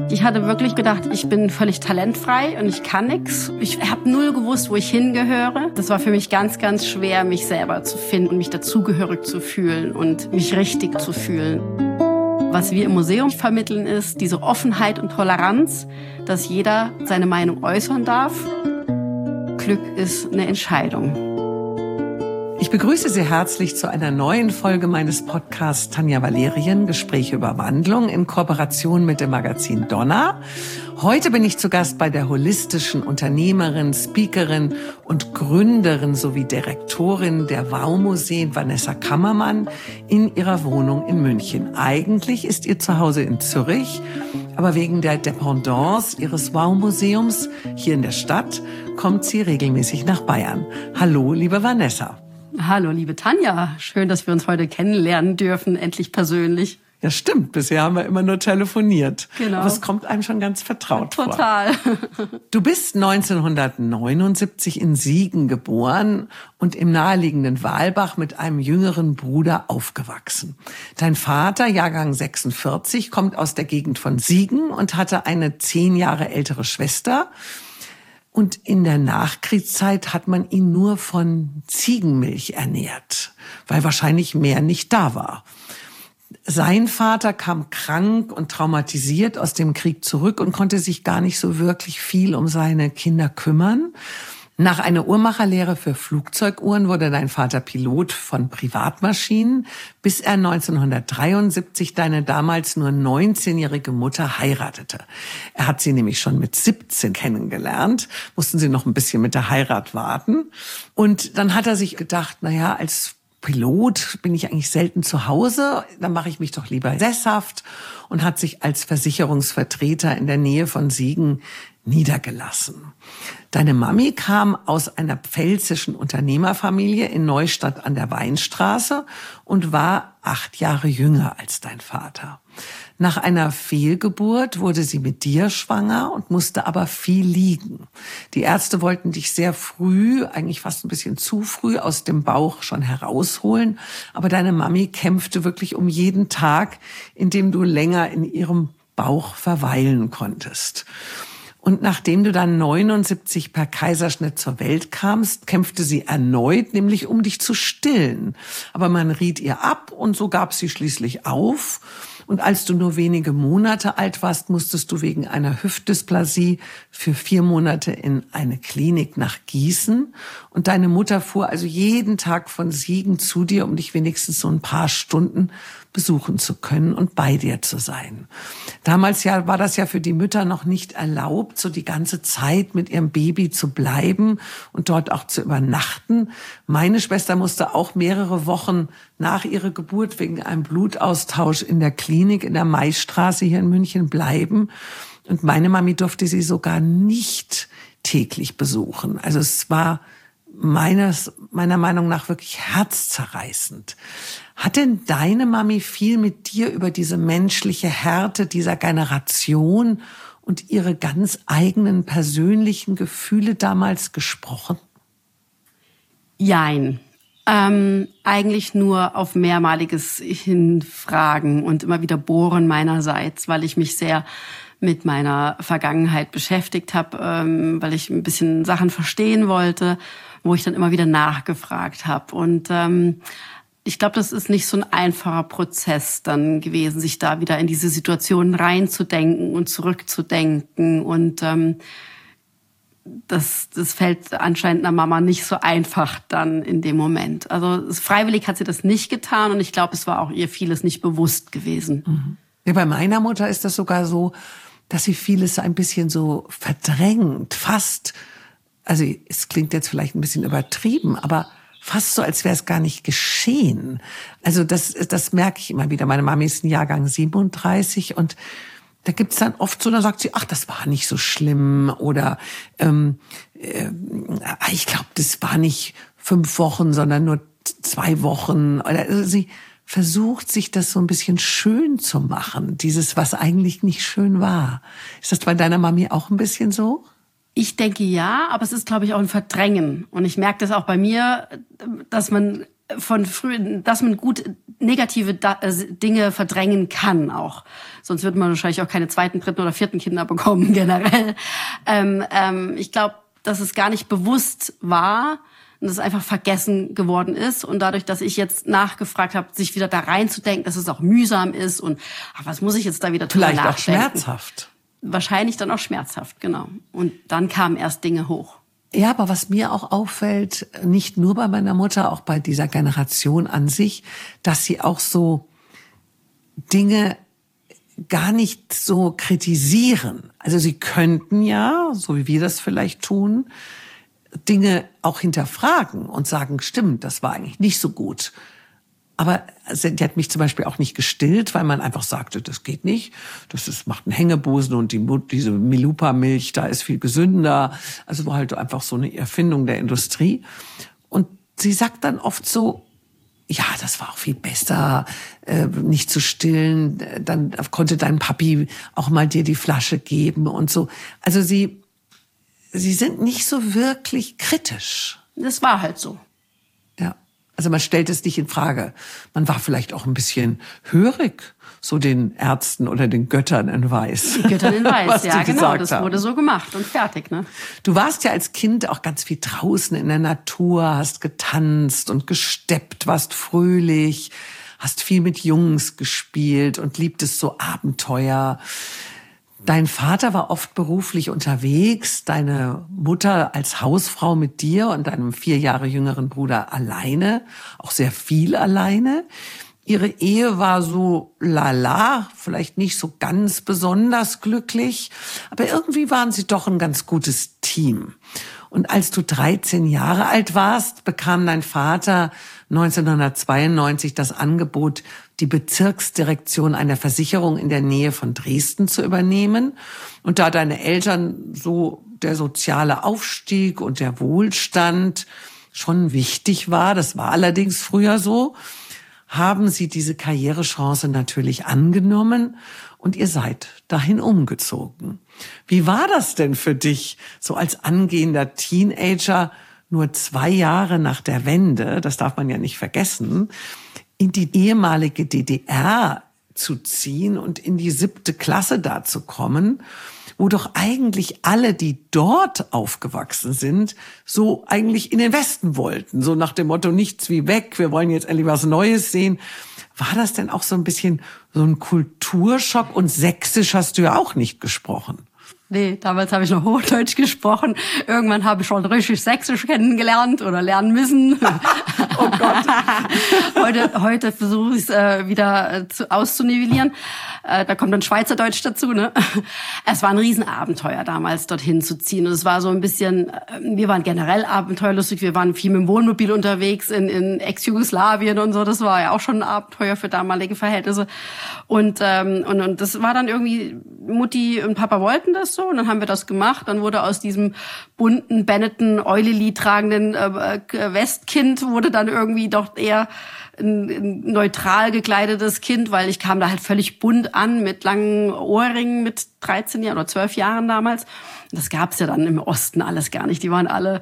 Ich hatte wirklich gedacht, ich bin völlig talentfrei und ich kann nichts. Ich habe null gewusst, wo ich hingehöre. Das war für mich ganz, ganz schwer, mich selber zu finden und mich dazugehörig zu fühlen und mich richtig zu fühlen. Was wir im Museum vermitteln, ist diese Offenheit und Toleranz, dass jeder seine Meinung äußern darf. Glück ist eine Entscheidung. Ich begrüße Sie herzlich zu einer neuen Folge meines Podcasts Tanja Valerien, Gespräche über Wandlung in Kooperation mit dem Magazin Donna. Heute bin ich zu Gast bei der holistischen Unternehmerin, Speakerin und Gründerin sowie Direktorin der Wow-Museen Vanessa Kammermann in ihrer Wohnung in München. Eigentlich ist ihr Zuhause in Zürich, aber wegen der Dependance ihres Wow-Museums hier in der Stadt kommt sie regelmäßig nach Bayern. Hallo, liebe Vanessa. Hallo, liebe Tanja. Schön, dass wir uns heute kennenlernen dürfen, endlich persönlich. Ja, stimmt. Bisher haben wir immer nur telefoniert. Genau. Aber es kommt einem schon ganz vertraut vor. Total. Du bist 1979 in Siegen geboren und im naheliegenden Walbach mit einem jüngeren Bruder aufgewachsen. Dein Vater, Jahrgang 46, kommt aus der Gegend von Siegen und hatte eine 10 Jahre ältere Schwester. Und in der Nachkriegszeit hat man ihn nur von Ziegenmilch ernährt, weil wahrscheinlich mehr nicht da war. Sein Vater kam krank und traumatisiert aus dem Krieg zurück und konnte sich gar nicht so wirklich viel um seine Kinder kümmern. Nach einer Uhrmacherlehre für Flugzeuguhren wurde dein Vater Pilot von Privatmaschinen, bis er 1973 deine damals nur 19-jährige Mutter heiratete. Er hat sie nämlich schon mit 17 kennengelernt, mussten sie noch ein bisschen mit der Heirat warten. Und dann hat er sich gedacht, naja, als Pilot bin ich eigentlich selten zu Hause, dann mache ich mich doch lieber sesshaft, und hat sich als Versicherungsvertreter in der Nähe von Siegen niedergelassen. Deine Mami kam aus einer pfälzischen Unternehmerfamilie in Neustadt an der Weinstraße und war 8 Jahre jünger als dein Vater. Nach einer Fehlgeburt wurde sie mit dir schwanger und musste aber viel liegen. Die Ärzte wollten dich sehr früh, eigentlich fast ein bisschen zu früh, aus dem Bauch schon herausholen. Aber deine Mami kämpfte wirklich um jeden Tag, in dem du länger in ihrem Bauch verweilen konntest. Und nachdem du dann 79 per Kaiserschnitt zur Welt kamst, kämpfte sie erneut, nämlich um dich zu stillen. Aber man riet ihr ab und so gab sie schließlich auf. Und als du nur wenige Monate alt warst, musstest du wegen einer Hüftdysplasie für 4 Monate in eine Klinik nach Gießen. Und deine Mutter fuhr also jeden Tag von Siegen zu dir, um dich wenigstens so ein paar Stunden besuchen zu können und bei dir zu sein. Damals ja war das ja für die Mütter noch nicht erlaubt, so die ganze Zeit mit ihrem Baby zu bleiben und dort auch zu übernachten. Meine Schwester musste auch mehrere Wochen nach ihrer Geburt wegen einem Blutaustausch in der Klinik in der Maistraße hier in München bleiben. Und meine Mami durfte sie sogar nicht täglich besuchen. Also es war meiner Meinung nach wirklich herzzerreißend. Hat denn deine Mami viel mit dir über diese menschliche Härte dieser Generation und ihre ganz eigenen persönlichen Gefühle damals gesprochen? Jein. Eigentlich nur auf mehrmaliges Hinfragen und immer wieder bohren meinerseits, weil ich mich sehr mit meiner Vergangenheit beschäftigt habe, weil ich ein bisschen Sachen verstehen wollte, wo ich dann immer wieder nachgefragt habe. Und ich glaube, das ist nicht so ein einfacher Prozess dann gewesen, sich da wieder in diese Situation reinzudenken und zurückzudenken. Und das fällt anscheinend einer Mama nicht so einfach dann in dem Moment. Also freiwillig hat sie das nicht getan und ich glaube, es war auch ihr vieles nicht bewusst gewesen. Mhm. Ja, bei meiner Mutter ist das sogar so, dass sie vieles ein bisschen so verdrängt, fast, also es klingt jetzt vielleicht ein bisschen übertrieben, aber fast so, als wäre es gar nicht geschehen. Also das merke ich immer wieder. Meine Mami ist ein Jahrgang 37 und da gibt's dann oft so, da sagt sie, ach, das war nicht so schlimm oder ich glaube, das war nicht 5 Wochen, sondern nur 2 Wochen. Also sie versucht, sich das so ein bisschen schön zu machen, dieses, was eigentlich nicht schön war. Ist das bei deiner Mami auch ein bisschen so? Ich denke ja, aber es ist, glaube ich, auch ein Verdrängen. Und ich merke das auch bei mir, dass man von früh, dass man gut negative Dinge verdrängen kann auch. Sonst würde man wahrscheinlich auch keine zweiten, dritten oder vierten Kinder bekommen generell. Ich glaube, dass es gar nicht bewusst war und es einfach vergessen geworden ist. Und dadurch, dass ich jetzt nachgefragt habe, sich wieder da reinzudenken, dass es auch mühsam ist und was muss ich jetzt da wieder drüber nachdenken? Vielleicht auch schmerzhaft. Wahrscheinlich dann auch schmerzhaft, genau. Und dann kamen erst Dinge hoch. Ja, aber was mir auch auffällt, nicht nur bei meiner Mutter, auch bei dieser Generation an sich, dass sie auch so Dinge gar nicht so kritisieren. Also sie könnten ja, so wie wir das vielleicht tun, Dinge auch hinterfragen und sagen, stimmt, das war eigentlich nicht so gut. Aber die hat mich zum Beispiel auch nicht gestillt, weil man einfach sagte, das geht nicht. Macht einen Hängebusen und diese Milupa-Milch, da ist viel gesünder. Also war halt einfach so eine Erfindung der Industrie. Und sie sagt dann oft so, ja, das war auch viel besser, nicht zu stillen. Dann konnte dein Papi auch mal dir die Flasche geben und so. Also sie sind nicht so wirklich kritisch. Das war halt so. Ja. Also man stellt es nicht in Frage. Man war vielleicht auch ein bisschen hörig, so den Ärzten oder den Göttern in Weiß. Die Göttern in Weiß, ja genau, das haben. wurde so gemacht und fertig, ne? Du warst ja als Kind auch ganz viel draußen in der Natur, hast getanzt und gesteppt, warst fröhlich, hast viel mit Jungs gespielt und liebtest so Abenteuer. Dein Vater war oft beruflich unterwegs, deine Mutter als Hausfrau mit dir und deinem 4 Jahre jüngeren Bruder alleine, auch sehr viel alleine. Ihre Ehe war so lala, vielleicht nicht so ganz besonders glücklich, aber irgendwie waren sie doch ein ganz gutes Team. Und als du 13 Jahre alt warst, bekam dein Vater 1992 das Angebot, die Bezirksdirektion einer Versicherung in der Nähe von Dresden zu übernehmen. Und da deine Eltern so der soziale Aufstieg und der Wohlstand schon wichtig war, das war allerdings früher so, haben sie diese Karrierechance natürlich angenommen und ihr seid dahin umgezogen. Wie war das denn für dich, so als angehender Teenager, nur 2 Jahre nach der Wende, das darf man ja nicht vergessen, in die ehemalige DDR zu ziehen und in die 7. Klasse da zu kommen, wo doch eigentlich alle, die dort aufgewachsen sind, so eigentlich in den Westen wollten. So nach dem Motto, nichts wie weg, wir wollen jetzt endlich was Neues sehen. War das denn auch so ein bisschen so ein Kulturschock? Und Sächsisch hast du ja auch nicht gesprochen. Nee, damals habe ich noch Hochdeutsch gesprochen. Irgendwann habe ich schon richtig Sächsisch kennengelernt oder lernen müssen. Oh Gott. Heute versuche ich es wieder auszunivellieren. Da kommt dann Schweizerdeutsch dazu, ne? Es war ein Riesenabenteuer damals, dorthin zu ziehen. Und es war so ein bisschen, wir waren generell abenteuerlustig. Wir waren viel mit dem Wohnmobil unterwegs in Ex-Jugoslawien und so. Das war ja auch schon ein Abenteuer für damalige Verhältnisse. Und das war dann irgendwie, Mutti und Papa wollten das so. Und dann haben wir das gemacht. Dann wurde aus diesem bunten Benetton Euleli tragenden Westkind wurde dann irgendwie doch eher ein neutral gekleidetes Kind, weil ich kam da halt völlig bunt an mit langen Ohrringen mit 13 Jahren oder 12 Jahren damals. Das gab's ja dann im Osten alles gar nicht. Die waren alle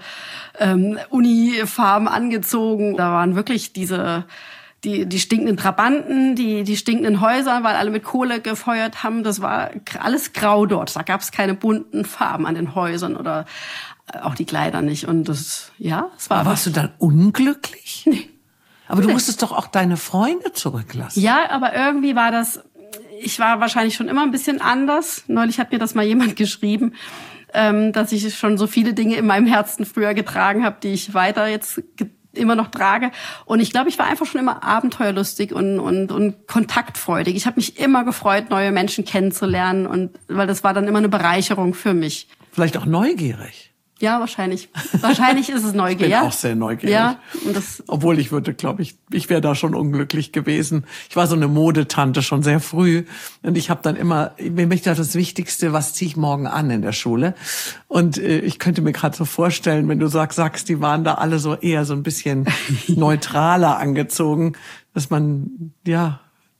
Unifarben angezogen. Da waren wirklich die stinkenden Trabanten, die stinkenden Häuser, weil alle mit Kohle gefeuert haben. Das war alles grau dort. Da gab's keine bunten Farben an den Häusern oder auch die Kleider nicht. Und das, ja, es war. Aber warst du dann unglücklich? Nee. Aber du musstest doch auch deine Freunde zurücklassen. Ja, aber irgendwie war ich war wahrscheinlich schon immer ein bisschen anders. Neulich hat mir das mal jemand geschrieben, dass ich schon so viele Dinge in meinem Herzen früher getragen habe, die ich weiter jetzt immer noch trage. Und ich glaube, ich war einfach schon immer abenteuerlustig und kontaktfreudig. Ich habe mich immer gefreut, neue Menschen kennenzulernen, und weil das war dann immer eine Bereicherung für mich. Vielleicht auch neugierig. Ja, wahrscheinlich. Wahrscheinlich ist es Neugier. Ich bin auch sehr neugierig. Ja, obwohl ich wäre da schon unglücklich gewesen. Ich war so eine Modetante schon sehr früh. Und ich habe dann immer, mir möchte das Wichtigste, was ziehe ich morgen an in der Schule? Und ich könnte mir gerade so vorstellen, wenn du sagst, die waren da alle so eher so ein bisschen neutraler angezogen, dass man, ja,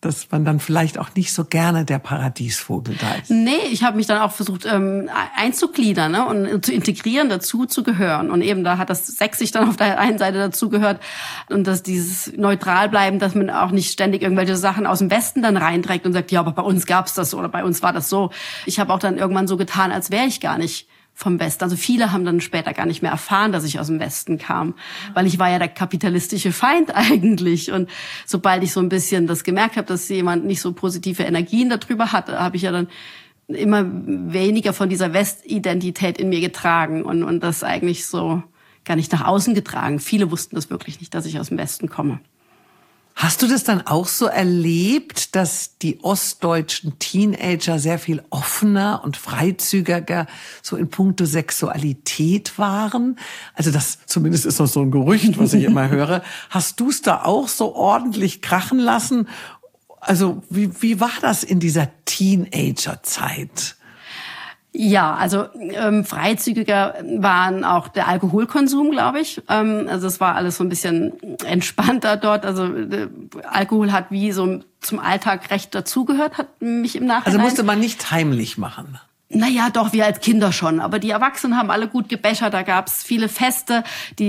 dass man dann vielleicht auch nicht so gerne der Paradiesvogel da ist. Nee, ich habe mich dann auch versucht einzugliedern, ne, und zu integrieren, dazu zu gehören. Und eben da hat das Sächsisch dann auf der einen Seite dazugehört und dass dieses neutral bleiben, dass man auch nicht ständig irgendwelche Sachen aus dem Westen dann reinträgt und sagt, ja, aber bei uns gab's das oder bei uns war das so. Ich habe auch dann irgendwann so getan, als wäre ich gar nicht vom Westen. Also viele haben dann später gar nicht mehr erfahren, dass ich aus dem Westen kam, weil ich war ja der kapitalistische Feind eigentlich. Und sobald ich so ein bisschen das gemerkt habe, dass jemand nicht so positive Energien darüber hatte, habe ich ja dann immer weniger von dieser Westidentität in mir getragen und das eigentlich so gar nicht nach außen getragen. Viele wussten das wirklich nicht, dass ich aus dem Westen komme. Hast du das dann auch so erlebt, dass die ostdeutschen Teenager sehr viel offener und freizügiger so in puncto Sexualität waren? Also das zumindest ist das so ein Gerücht, was ich immer höre. Hast du es da auch so ordentlich krachen lassen? Also wie war das in dieser Teenagerzeit? Ja, also freizügiger waren auch der Alkoholkonsum, glaube ich. Also es war alles so ein bisschen entspannter dort. Also Alkohol hat wie so zum Alltag recht dazugehört, hat mich im Nachhinein. Also musste man nicht heimlich machen. Naja, doch, wir als Kinder schon. Aber die Erwachsenen haben alle gut gebechert. Da gab's viele Feste.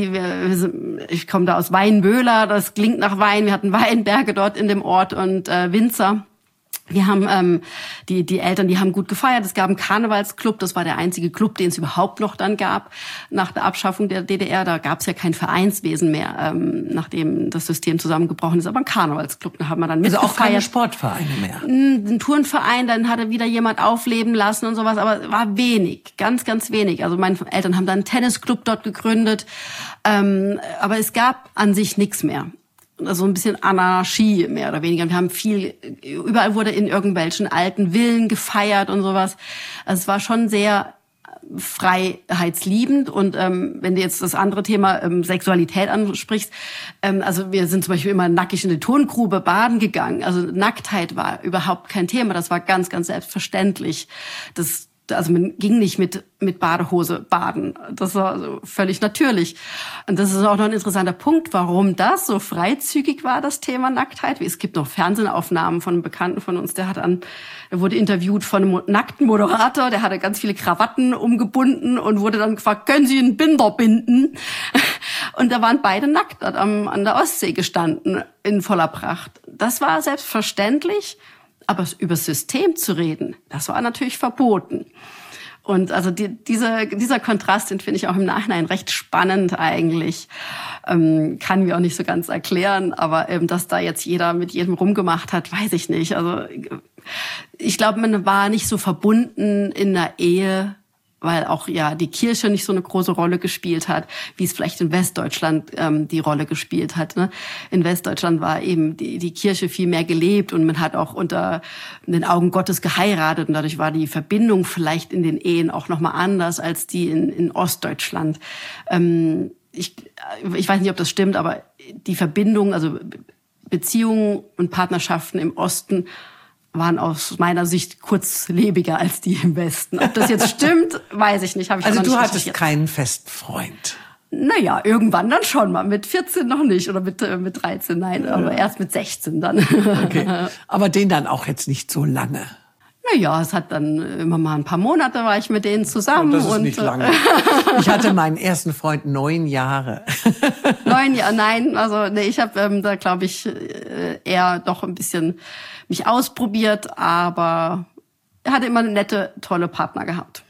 Ich komme da aus Weinböhler, das klingt nach Wein. Wir hatten Weinberge dort in dem Ort und Winzer. Wir haben die Eltern, die haben gut gefeiert. Es gab einen Karnevalsclub, das war der einzige Club, den es überhaupt noch dann gab nach der Abschaffung der DDR. Da gab es ja kein Vereinswesen mehr, nachdem das System zusammengebrochen ist. Aber ein Karnevalsclub, da haben wir dann mitgefeiert. Also auch keine Sportvereine mehr? Ein Turnverein, dann hatte wieder jemand aufleben lassen und sowas, aber war wenig, ganz, ganz wenig. Also meine Eltern haben dann einen Tennisclub dort gegründet, aber es gab an sich nichts mehr. Also ein bisschen Anarchie, mehr oder weniger. Wir haben überall wurde in irgendwelchen alten Villen gefeiert und sowas. Also es war schon sehr freiheitsliebend. Und wenn du jetzt das andere Thema Sexualität ansprichst, also wir sind zum Beispiel immer nackig in die Turngrube baden gegangen. Also Nacktheit war überhaupt kein Thema. Das war ganz, ganz selbstverständlich. Also man ging nicht mit Badehose baden. Das war also völlig natürlich. Und das ist auch noch ein interessanter Punkt, warum das so freizügig war, das Thema Nacktheit. Es gibt noch Fernsehaufnahmen von einem Bekannten von uns, der wurde interviewt von einem nackten Moderator, der hatte ganz viele Krawatten umgebunden und wurde dann gefragt, können Sie einen Binder binden? Und da waren beide nackt an der Ostsee gestanden, in voller Pracht. Das war selbstverständlich. Aber über das System zu reden, das war natürlich verboten. Und also dieser Kontrast, den finde ich auch im Nachhinein recht spannend eigentlich. Kann mir auch nicht so ganz erklären, aber dass da jetzt jeder mit jedem rumgemacht hat, weiß ich nicht. Also ich glaube, man war nicht so verbunden in der Ehe, weil auch ja die Kirche nicht so eine große Rolle gespielt hat, wie es vielleicht in Westdeutschland die Rolle gespielt hat. Ne? In Westdeutschland war eben die Kirche viel mehr gelebt und man hat auch unter den Augen Gottes geheiratet und dadurch war die Verbindung vielleicht in den Ehen auch nochmal anders als die in Ostdeutschland. Ich weiß nicht, ob das stimmt, aber die Verbindung, also Beziehungen und Partnerschaften im Osten waren aus meiner Sicht kurzlebiger als die im Westen. Ob das jetzt stimmt, weiß ich nicht. Also du hattest keinen festen Freund? Naja, irgendwann dann schon mal. Mit 14 noch nicht oder mit 13, nein. Ja. Aber erst mit 16 dann. Okay. Aber den dann auch jetzt nicht so lange? Naja, es hat dann immer mal ein paar Monate war ich mit denen zusammen. Und das ist nicht lange. Ich hatte meinen ersten Freund 9 Jahre. 9 Jahre, nein. Also nee, ich habe da, glaube ich, eher doch ein bisschen mich ausprobiert, aber er hatte immer eine nette, tolle Partner gehabt.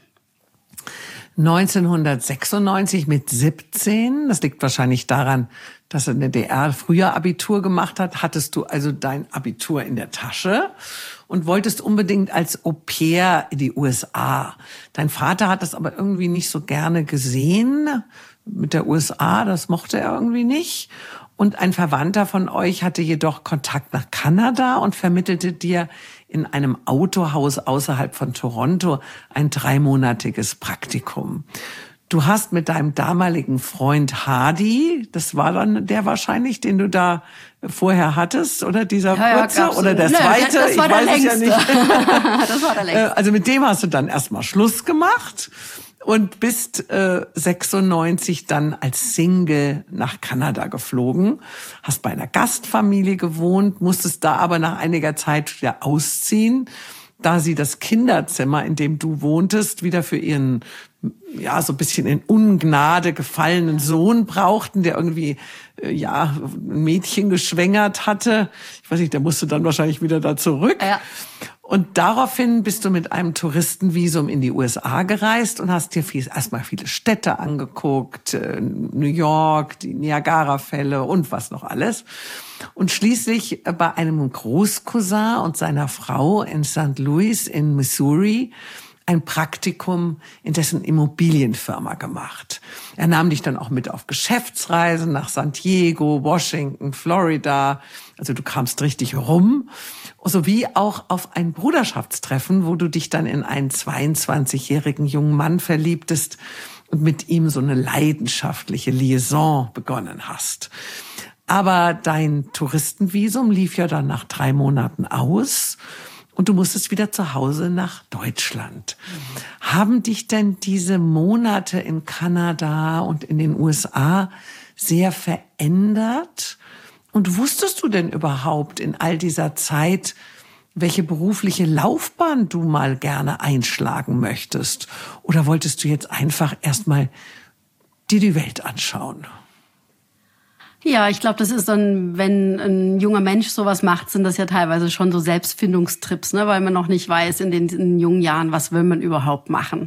1996 mit 17, das liegt wahrscheinlich daran, dass er in der DDR früher Abitur gemacht hat, hattest du also dein Abitur in der Tasche und wolltest unbedingt als Au-pair in die USA. Dein Vater hat das aber irgendwie nicht so gerne gesehen mit der USA, das mochte er irgendwie nicht. Und ein Verwandter von euch hatte jedoch Kontakt nach Kanada und vermittelte dir in einem Autohaus außerhalb von Toronto ein 3-monatiges Praktikum. Du hast mit deinem damaligen Freund Hardy, das war dann der wahrscheinlich, den du da vorher hattest, oder dieser kurze, ja, oder der zweite, das war ich weiß es ja nicht. Das war der längste. Also mit dem hast du dann erstmal Schluss gemacht. und bist 96 dann als Single nach Kanada geflogen, hast bei einer Gastfamilie gewohnt, musstest da aber nach einiger Zeit wieder ausziehen, da sie das Kinderzimmer, in dem du wohntest, wieder für ihren, ja, so ein bisschen in Ungnade gefallenen Sohn brauchten, der irgendwie, ja, ein Mädchen geschwängert hatte. Ich weiß nicht, der musste dann wahrscheinlich wieder da zurück. Ja. Und daraufhin bist du mit einem Touristenvisum in die USA gereist und hast dir erstmal viele Städte angeguckt, New York, die Niagara-Fälle und was noch alles. Und schließlich bei einem Großcousin und seiner Frau in St. Louis in Missouri ein Praktikum in dessen Immobilienfirma gemacht. Er nahm dich dann auch mit auf Geschäftsreisen nach San Diego, Washington, Florida. Also du kamst richtig rum. Sowie auch auf ein Bruderschaftstreffen, wo du dich dann in einen 22-jährigen jungen Mann verliebtest und mit ihm so eine leidenschaftliche Liaison begonnen hast. Aber dein Touristenvisum lief ja dann nach 3 Monaten aus. Und du musstest wieder zu Hause nach Deutschland. Haben dich denn diese Monate in Kanada und in den USA sehr verändert? Und wusstest du denn überhaupt in all dieser Zeit, welche berufliche Laufbahn du mal gerne einschlagen möchtest? Oder wolltest du jetzt einfach erstmal dir die Welt anschauen? Ja, ich glaube, das ist dann, wenn ein junger Mensch sowas macht, sind das ja teilweise schon so Selbstfindungstrips, ne, weil man noch nicht weiß in den jungen Jahren, was will man überhaupt machen.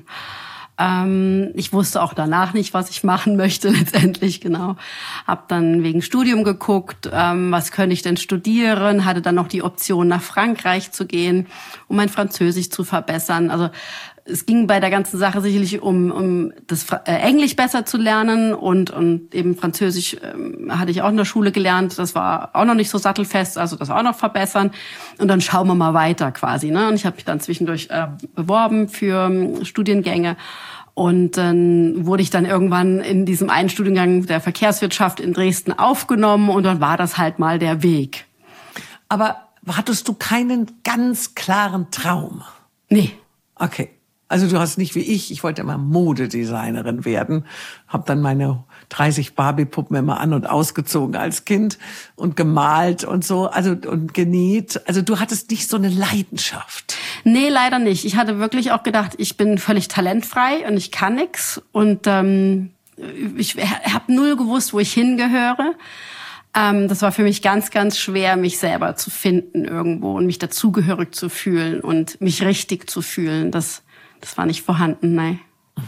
Ich wusste auch danach nicht, was ich machen möchte letztendlich, genau. Hab dann wegen Studium geguckt, was könnte ich denn studieren, hatte dann noch die Option, nach Frankreich zu gehen, um mein Französisch zu verbessern. Also es ging bei der ganzen Sache sicherlich um das Englisch besser zu lernen und eben Französisch hatte ich auch in der Schule gelernt. Das war auch noch nicht so sattelfest, also das auch noch verbessern. Und dann schauen wir mal weiter quasi, ne? Und ich habe mich dann zwischendurch beworben für Studiengänge. Und dann wurde ich dann irgendwann in diesem einen Studiengang der Verkehrswirtschaft in Dresden aufgenommen und dann war das halt mal der Weg. Aber hattest du keinen ganz klaren Traum? Nee. Okay. Also du hast nicht wie ich wollte immer Modedesignerin werden, habe dann meine 30 Barbie-Puppen immer an- und ausgezogen als Kind und gemalt und so, also und genäht. Also du hattest nicht so eine Leidenschaft. Nee, leider nicht. Ich hatte wirklich auch gedacht, ich bin völlig talentfrei und ich kann nix und ich habe null gewusst, wo ich hingehöre. Das war für mich ganz, ganz schwer, mich selber zu finden irgendwo und mich dazugehörig zu fühlen und mich richtig zu fühlen. Das war nicht vorhanden, nein.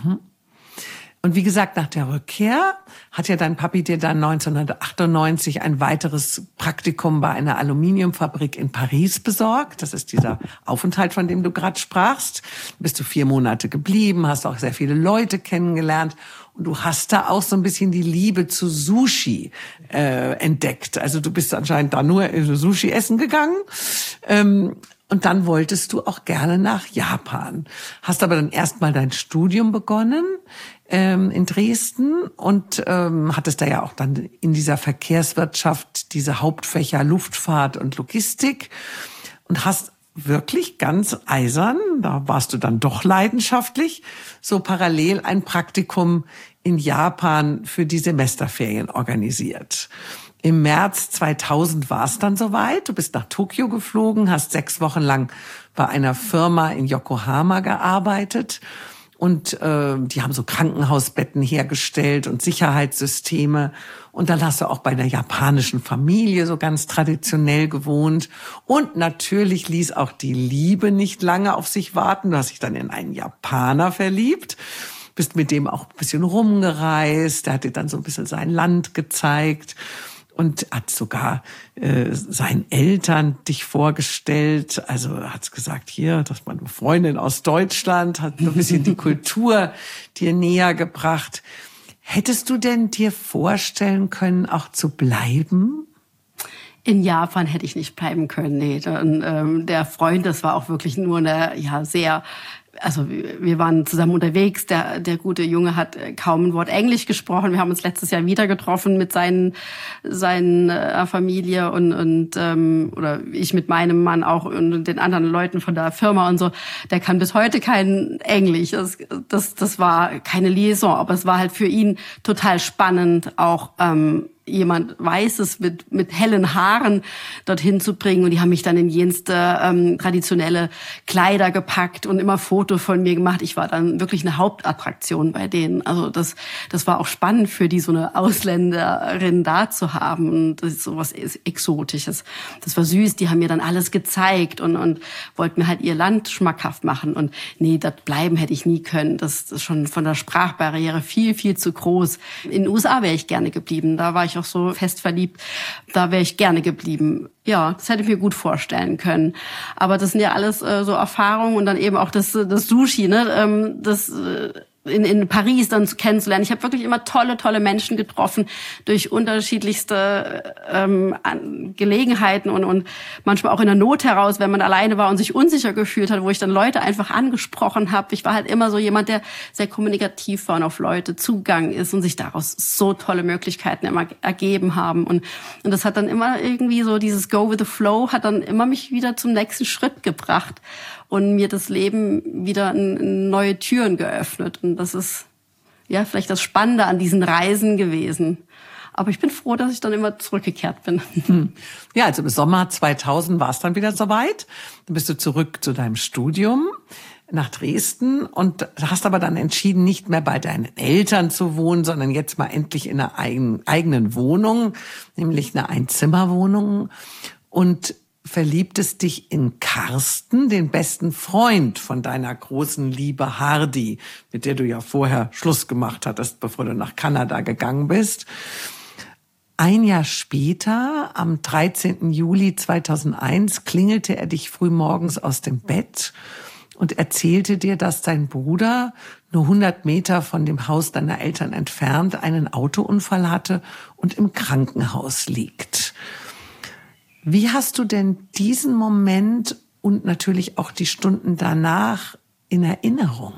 Und wie gesagt, nach der Rückkehr hat ja dein Papi dir dann 1998 ein weiteres Praktikum bei einer Aluminiumfabrik in Paris besorgt. Das ist dieser Aufenthalt, von dem du gerade sprachst. Bist du 4 Monate geblieben, hast auch sehr viele Leute kennengelernt. Und du hast da auch so ein bisschen die Liebe zu Sushi entdeckt. Also du bist anscheinend da nur Sushi essen gegangen. Und dann wolltest du auch gerne nach Japan. Hast aber dann erstmal dein Studium begonnen in Dresden und hattest da ja auch dann in dieser Verkehrswirtschaft diese Hauptfächer Luftfahrt und Logistik und hast wirklich ganz eisern, da warst du dann doch leidenschaftlich, so parallel ein Praktikum in Japan für die Semesterferien organisiert. Im März 2000 war es dann soweit. Du bist nach Tokio geflogen, hast 6 Wochen lang bei einer Firma in Yokohama gearbeitet. Und die haben so Krankenhausbetten hergestellt und Sicherheitssysteme. Und dann hast du auch bei einer japanischen Familie so ganz traditionell gewohnt. Und natürlich ließ auch die Liebe nicht lange auf sich warten. Du hast dich dann in einen Japaner verliebt. Bist mit dem auch ein bisschen rumgereist. Der hat dir dann so ein bisschen sein Land gezeigt. Und hat sogar seinen Eltern dich vorgestellt. Also hat gesagt, hier, das ist meine Freundin aus Deutschland, hat so ein bisschen die Kultur dir näher gebracht. Hättest du denn dir vorstellen können, auch zu bleiben? In Japan hätte ich nicht bleiben können, nee. Dann, der Freund, das war auch wirklich nur also wir waren zusammen unterwegs. Der gute Junge hat kaum ein Wort Englisch gesprochen. Wir haben uns letztes Jahr wieder getroffen mit seinen Familie oder ich mit meinem Mann auch und den anderen Leuten von der Firma und so. Der kann bis heute kein Englisch. Das war keine Liaison, aber es war halt für ihn total spannend, auch jemand Weißes mit hellen Haaren dorthin zu bringen. Und die haben mich dann in jenste traditionelle Kleider gepackt und immer Fotos von mir gemacht. Ich war dann wirklich eine Hauptattraktion bei denen. Also das war auch spannend für die, so eine Ausländerin da zu haben. Und das ist so was Exotisches. Das war süß. Die haben mir dann alles gezeigt und wollten mir halt ihr Land schmackhaft machen. Und nee, das bleiben hätte ich nie können. Das ist schon von der Sprachbarriere viel, viel zu groß. In den USA wäre ich gerne geblieben. Da war ich auch so fest verliebt, da wäre ich gerne geblieben. Ja, das hätte ich mir gut vorstellen können. Aber das sind ja alles so Erfahrungen und dann eben auch das Sushi, ne? In Paris dann kennenzulernen. Ich habe wirklich immer tolle Menschen getroffen durch unterschiedlichste Gelegenheiten und manchmal auch in der Not heraus, wenn man alleine war und sich unsicher gefühlt hat, wo ich dann Leute einfach angesprochen habe. Ich war halt immer so jemand, der sehr kommunikativ war und auf Leute zugegangen ist und sich daraus so tolle Möglichkeiten immer ergeben haben. Und das hat dann immer irgendwie so dieses Go with the Flow hat dann immer mich wieder zum nächsten Schritt gebracht und mir das Leben wieder neue Türen geöffnet. Und das ist ja vielleicht das Spannende an diesen Reisen gewesen. Aber ich bin froh, dass ich dann immer zurückgekehrt bin. Ja, also im Sommer 2000 war es dann wieder soweit. Dann bist du zurück zu deinem Studium nach Dresden und hast aber dann entschieden, nicht mehr bei deinen Eltern zu wohnen, sondern jetzt mal endlich in einer eigenen Wohnung, nämlich eine Einzimmerwohnung. Und verliebtest dich in Carsten, den besten Freund von deiner großen Liebe Hardy, mit der du ja vorher Schluss gemacht hattest, bevor du nach Kanada gegangen bist. Ein Jahr später, am 13. Juli 2001, klingelte er dich frühmorgens aus dem Bett und erzählte dir, dass dein Bruder nur 100 Meter von dem Haus deiner Eltern entfernt einen Autounfall hatte und im Krankenhaus liegt. Wie hast du denn diesen Moment und natürlich auch die Stunden danach in Erinnerung?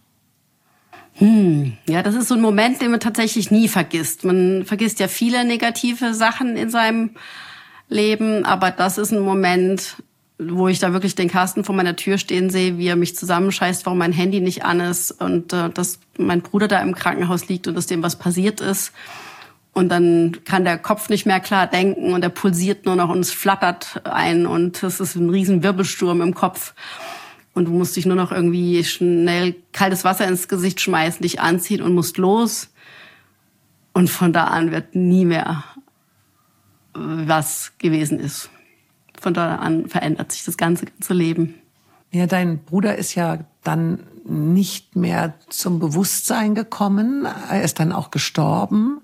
Ja, das ist so ein Moment, den man tatsächlich nie vergisst. Man vergisst ja viele negative Sachen in seinem Leben, aber das ist ein Moment, wo ich da wirklich den Carsten vor meiner Tür stehen sehe, wie er mich zusammenscheißt, warum mein Handy nicht an ist und dass mein Bruder da im Krankenhaus liegt und dass dem was passiert ist. Und dann kann der Kopf nicht mehr klar denken und er pulsiert nur noch und es flattert ein und es ist ein riesen Wirbelsturm im Kopf. Und du musst dich nur noch irgendwie schnell kaltes Wasser ins Gesicht schmeißen, dich anziehen und musst los. Und von da an wird nie mehr was gewesen ist. Von da an verändert sich das ganze Leben. Ja, dein Bruder ist ja dann nicht mehr zum Bewusstsein gekommen. Er ist dann auch gestorben.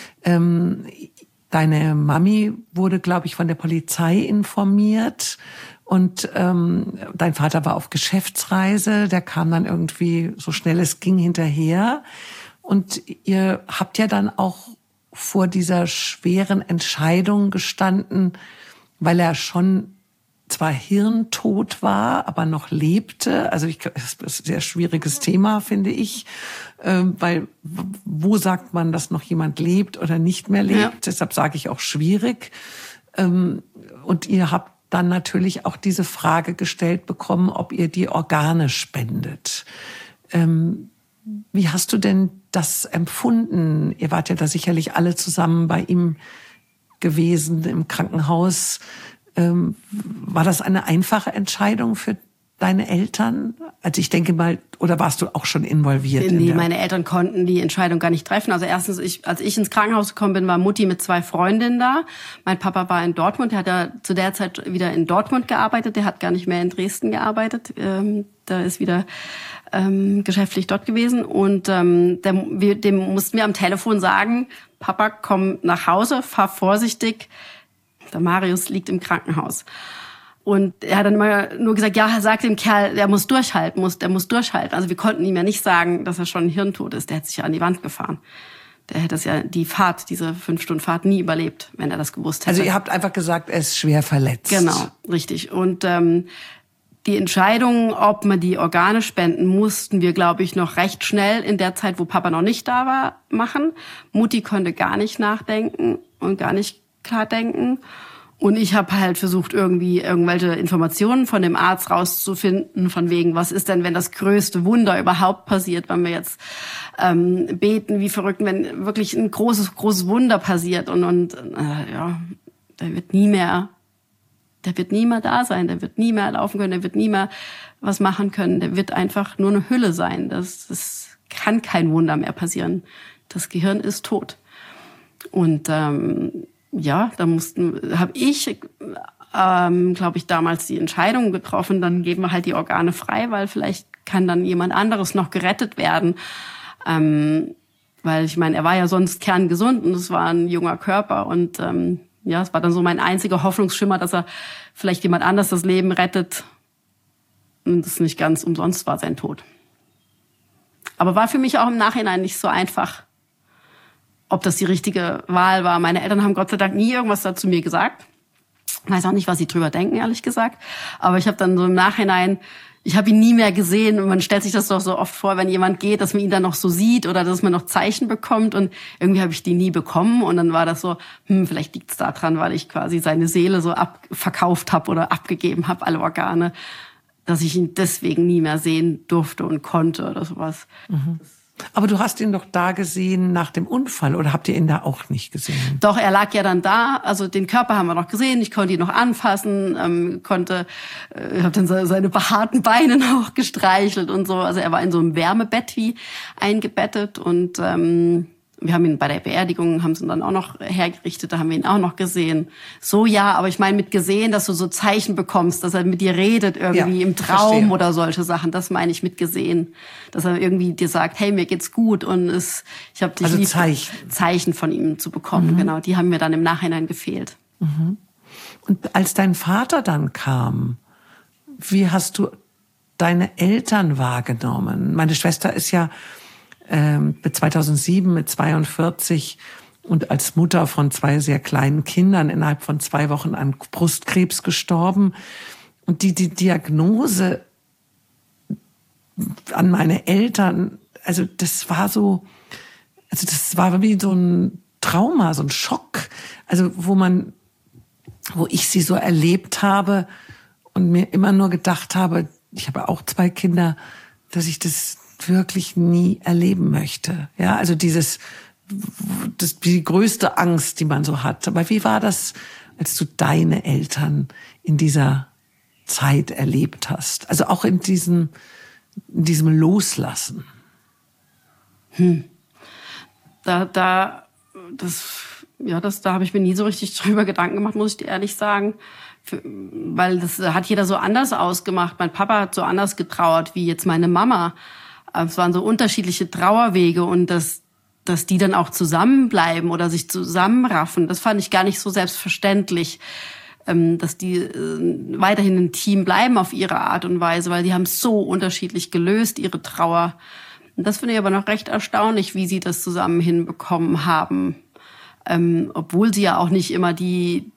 Deine Mami wurde, glaube ich, von der Polizei informiert und dein Vater war auf Geschäftsreise, der kam dann irgendwie so schnell es ging hinterher und ihr habt ja dann auch vor dieser schweren Entscheidung gestanden, weil er schon zwar hirntot war, aber noch lebte. Also das ist ein sehr schwieriges Thema, finde ich, weil wo sagt man, dass noch jemand lebt oder nicht mehr lebt? Ja. Deshalb sage ich auch schwierig. Und ihr habt dann natürlich auch diese Frage gestellt bekommen, ob ihr die Organe spendet. Wie hast du denn das empfunden? Ihr wart ja da sicherlich alle zusammen bei ihm gewesen im Krankenhaus. War das eine einfache Entscheidung für deine Eltern? Also ich denke mal, oder warst du auch schon involviert? Nee, meine Eltern konnten die Entscheidung gar nicht treffen. Also erstens, als ich ins Krankenhaus gekommen bin, war Mutti mit 2 Freundinnen da. Mein Papa war in Dortmund, der hat ja zu der Zeit wieder in Dortmund gearbeitet, der hat gar nicht mehr in Dresden gearbeitet. Der ist wieder geschäftlich dort gewesen. Und dem mussten wir am Telefon sagen, Papa, komm nach Hause, fahr vorsichtig. Der Marius liegt im Krankenhaus. Und er hat dann immer nur gesagt, ja, sag dem Kerl, der muss durchhalten. Also wir konnten ihm ja nicht sagen, dass er schon hirntot ist. Der hat sich ja an die Wand gefahren. Der hätte es ja diese 5-Stunden-Fahrt nie überlebt, wenn er das gewusst hätte. Also ihr habt einfach gesagt, er ist schwer verletzt. Genau, richtig. Und die Entscheidung, ob man die Organe spenden, mussten wir, glaube ich, noch recht schnell in der Zeit, wo Papa noch nicht da war, machen. Mutti konnte gar nicht nachdenken und gar nicht klar denken. Und ich habe halt versucht, irgendwie irgendwelche Informationen von dem Arzt rauszufinden, von wegen, was ist denn, wenn das größte Wunder überhaupt passiert, wenn wir jetzt beten wie verrückt, wenn wirklich ein großes Wunder passiert und der wird nie mehr da sein, der wird nie mehr laufen können, der wird nie mehr was machen können, der wird einfach nur eine Hülle sein. Das kann kein Wunder mehr passieren. Das Gehirn ist tot. Und da habe ich, glaube ich, damals die Entscheidung getroffen, dann geben wir halt die Organe frei, weil vielleicht kann dann jemand anderes noch gerettet werden. Weil ich meine, er war ja sonst kerngesund und es war ein junger Körper und es war dann so mein einziger Hoffnungsschimmer, dass er vielleicht jemand anders das Leben rettet und es nicht ganz umsonst war, sein Tod. Aber war für mich auch im Nachhinein nicht so einfach, ob das die richtige Wahl war. Meine Eltern haben Gott sei Dank nie irgendwas dazu mir gesagt. Ich weiß auch nicht, was sie drüber denken, ehrlich gesagt. Aber ich habe dann so im Nachhinein, ich habe ihn nie mehr gesehen. Und man stellt sich das doch so oft vor, wenn jemand geht, dass man ihn dann noch so sieht oder dass man noch Zeichen bekommt. Und irgendwie habe ich die nie bekommen. Und dann war das so, vielleicht liegt es daran, weil ich quasi seine Seele so verkauft habe oder abgegeben habe, alle Organe, dass ich ihn deswegen nie mehr sehen durfte und konnte oder sowas. Mhm. Aber du hast ihn doch da gesehen nach dem Unfall, oder habt ihr ihn da auch nicht gesehen? Doch, er lag ja dann da, also den Körper haben wir noch gesehen, ich konnte ihn noch anfassen, habe dann seine behaarten Beine noch gestreichelt und so. Also er war in so einem Wärmebett wie eingebettet und wir haben ihn bei der Beerdigung, haben sie ihn dann auch noch hergerichtet, da haben wir ihn auch noch gesehen. So ja, aber ich meine mit gesehen, dass du so Zeichen bekommst, dass er mit dir redet irgendwie im Traum verstehe. oder solche Sachen, das meine ich mit gesehen. Dass er irgendwie dir sagt, hey, mir geht's gut und ich habe dich lieb, Zeichen von ihm zu bekommen. Genau, die haben mir dann im Nachhinein gefehlt. Mhm. Und als dein Vater dann kam, wie hast du deine Eltern wahrgenommen? Meine Schwester ist ja 2007 mit 42 und als Mutter von 2 sehr kleinen Kindern innerhalb von 2 Wochen an Brustkrebs gestorben. Und die Diagnose an meine Eltern, also das war wie so ein Trauma, so ein Schock, also wo ich sie so erlebt habe und mir immer nur gedacht habe, ich habe auch 2 Kinder, dass ich das wirklich nie erleben möchte. Ja, also die größte Angst, die man so hat. Aber wie war das, als du deine Eltern in dieser Zeit erlebt hast? Also auch in diesem Loslassen. Da habe ich mir nie so richtig drüber Gedanken gemacht, muss ich dir ehrlich sagen. Weil das hat jeder so anders ausgemacht. Mein Papa hat so anders getrauert wie jetzt meine Mama. Es waren so unterschiedliche Trauerwege und dass die dann auch zusammenbleiben oder sich zusammenraffen, das fand ich gar nicht so selbstverständlich, dass die weiterhin ein Team bleiben auf ihre Art und Weise, weil die haben so unterschiedlich gelöst, ihre Trauer. Und das finde ich aber noch recht erstaunlich, wie sie das zusammen hinbekommen haben, obwohl sie ja auch nicht immer die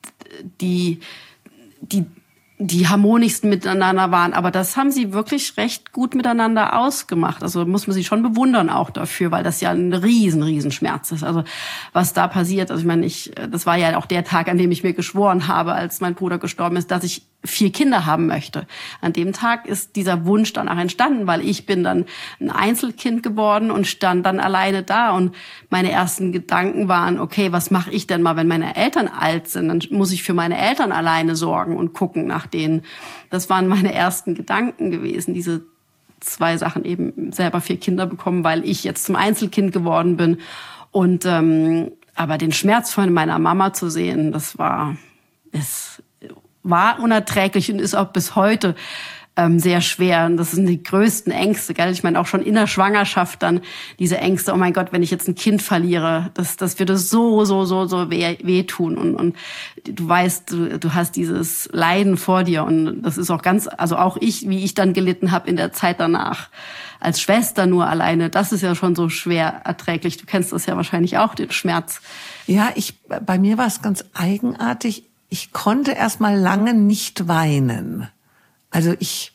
harmonischsten miteinander waren. Aber das haben sie wirklich recht gut miteinander ausgemacht. Also muss man sie schon bewundern auch dafür, weil das ja ein riesen Schmerz ist. Also was da passiert, also ich meine, das war ja auch der Tag, an dem ich mir geschworen habe, als mein Bruder gestorben ist, dass ich 4 Kinder haben möchte. An dem Tag ist dieser Wunsch danach entstanden, weil ich bin dann ein Einzelkind geworden und stand dann alleine da. Und meine ersten Gedanken waren, okay, was mache ich denn mal, wenn meine Eltern alt sind? Dann muss ich für meine Eltern alleine sorgen und gucken nach denen. Das waren meine ersten Gedanken gewesen, diese 2 Sachen, eben selber 4 Kinder bekommen, weil ich jetzt zum Einzelkind geworden bin. Und aber den Schmerz von meiner Mama zu sehen, es war unerträglich und ist auch bis heute sehr schwer. Und das sind die größten Ängste, gell? Ich meine, auch schon in der Schwangerschaft dann diese Ängste, oh mein Gott, wenn ich jetzt ein Kind verliere, das würde so wehtun. Und du weißt, du hast dieses Leiden vor dir. Und das ist auch also auch wie ich dann gelitten habe in der Zeit danach. Als Schwester nur alleine, das ist ja schon so schwer erträglich. Du kennst das ja wahrscheinlich auch, den Schmerz. Ja, bei mir war es ganz eigenartig. Ich konnte erst mal lange nicht weinen. Also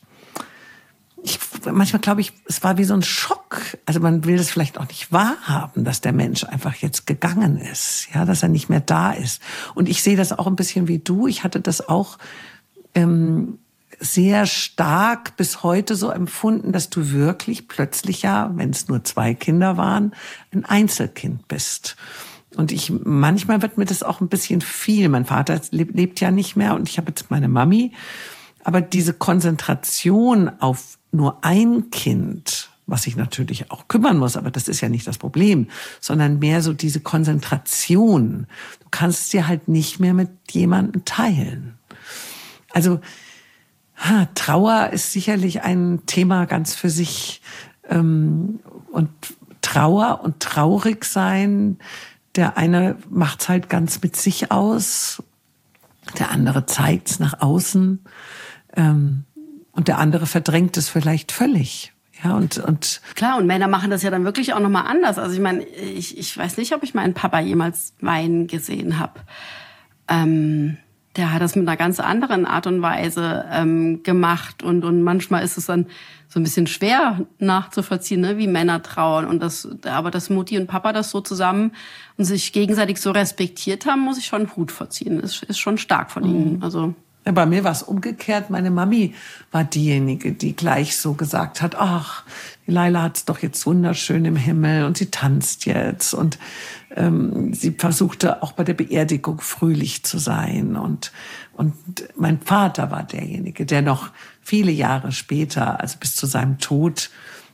manchmal glaube ich, es war wie so ein Schock. Also man will das vielleicht auch nicht wahrhaben, dass der Mensch einfach jetzt gegangen ist, ja, dass er nicht mehr da ist. Und ich sehe das auch ein bisschen wie du. Ich hatte das auch sehr stark bis heute so empfunden, dass du wirklich plötzlich ja, wenn es nur 2 Kinder waren, ein Einzelkind bist. Und manchmal wird mir das auch ein bisschen viel. Mein Vater lebt ja nicht mehr und ich habe jetzt meine Mami. Aber diese Konzentration auf nur ein Kind, was sich natürlich auch kümmern muss, aber das ist ja nicht das Problem, sondern mehr so diese Konzentration. Du kannst es dir halt nicht mehr mit jemandem teilen. Also Trauer ist sicherlich ein Thema ganz für sich. Und Trauer und traurig sein, der eine macht's halt ganz mit sich aus, der andere zeigt's nach außen. Und der andere verdrängt es vielleicht völlig. Ja, und klar, und Männer machen das ja dann wirklich auch nochmal anders. Also ich meine, ich weiß nicht, ob ich meinen Papa jemals weinen gesehen habe. Der hat das mit einer ganz anderen Art und Weise gemacht. Und manchmal ist es dann so ein bisschen schwer nachzuvollziehen, ne, wie Männer trauern. Aber dass Mutti und Papa das so zusammen und sich gegenseitig so respektiert haben, muss ich schon einen Hut vorziehen. Ist schon stark von ihnen. Also ja, bei mir war es umgekehrt. Meine Mami war diejenige, die gleich so gesagt hat, ach, die Laila hat's doch jetzt wunderschön im Himmel und sie tanzt jetzt. Und sie versuchte auch bei der Beerdigung fröhlich zu sein. Und mein Vater war derjenige, der noch viele Jahre später, also bis zu seinem Tod,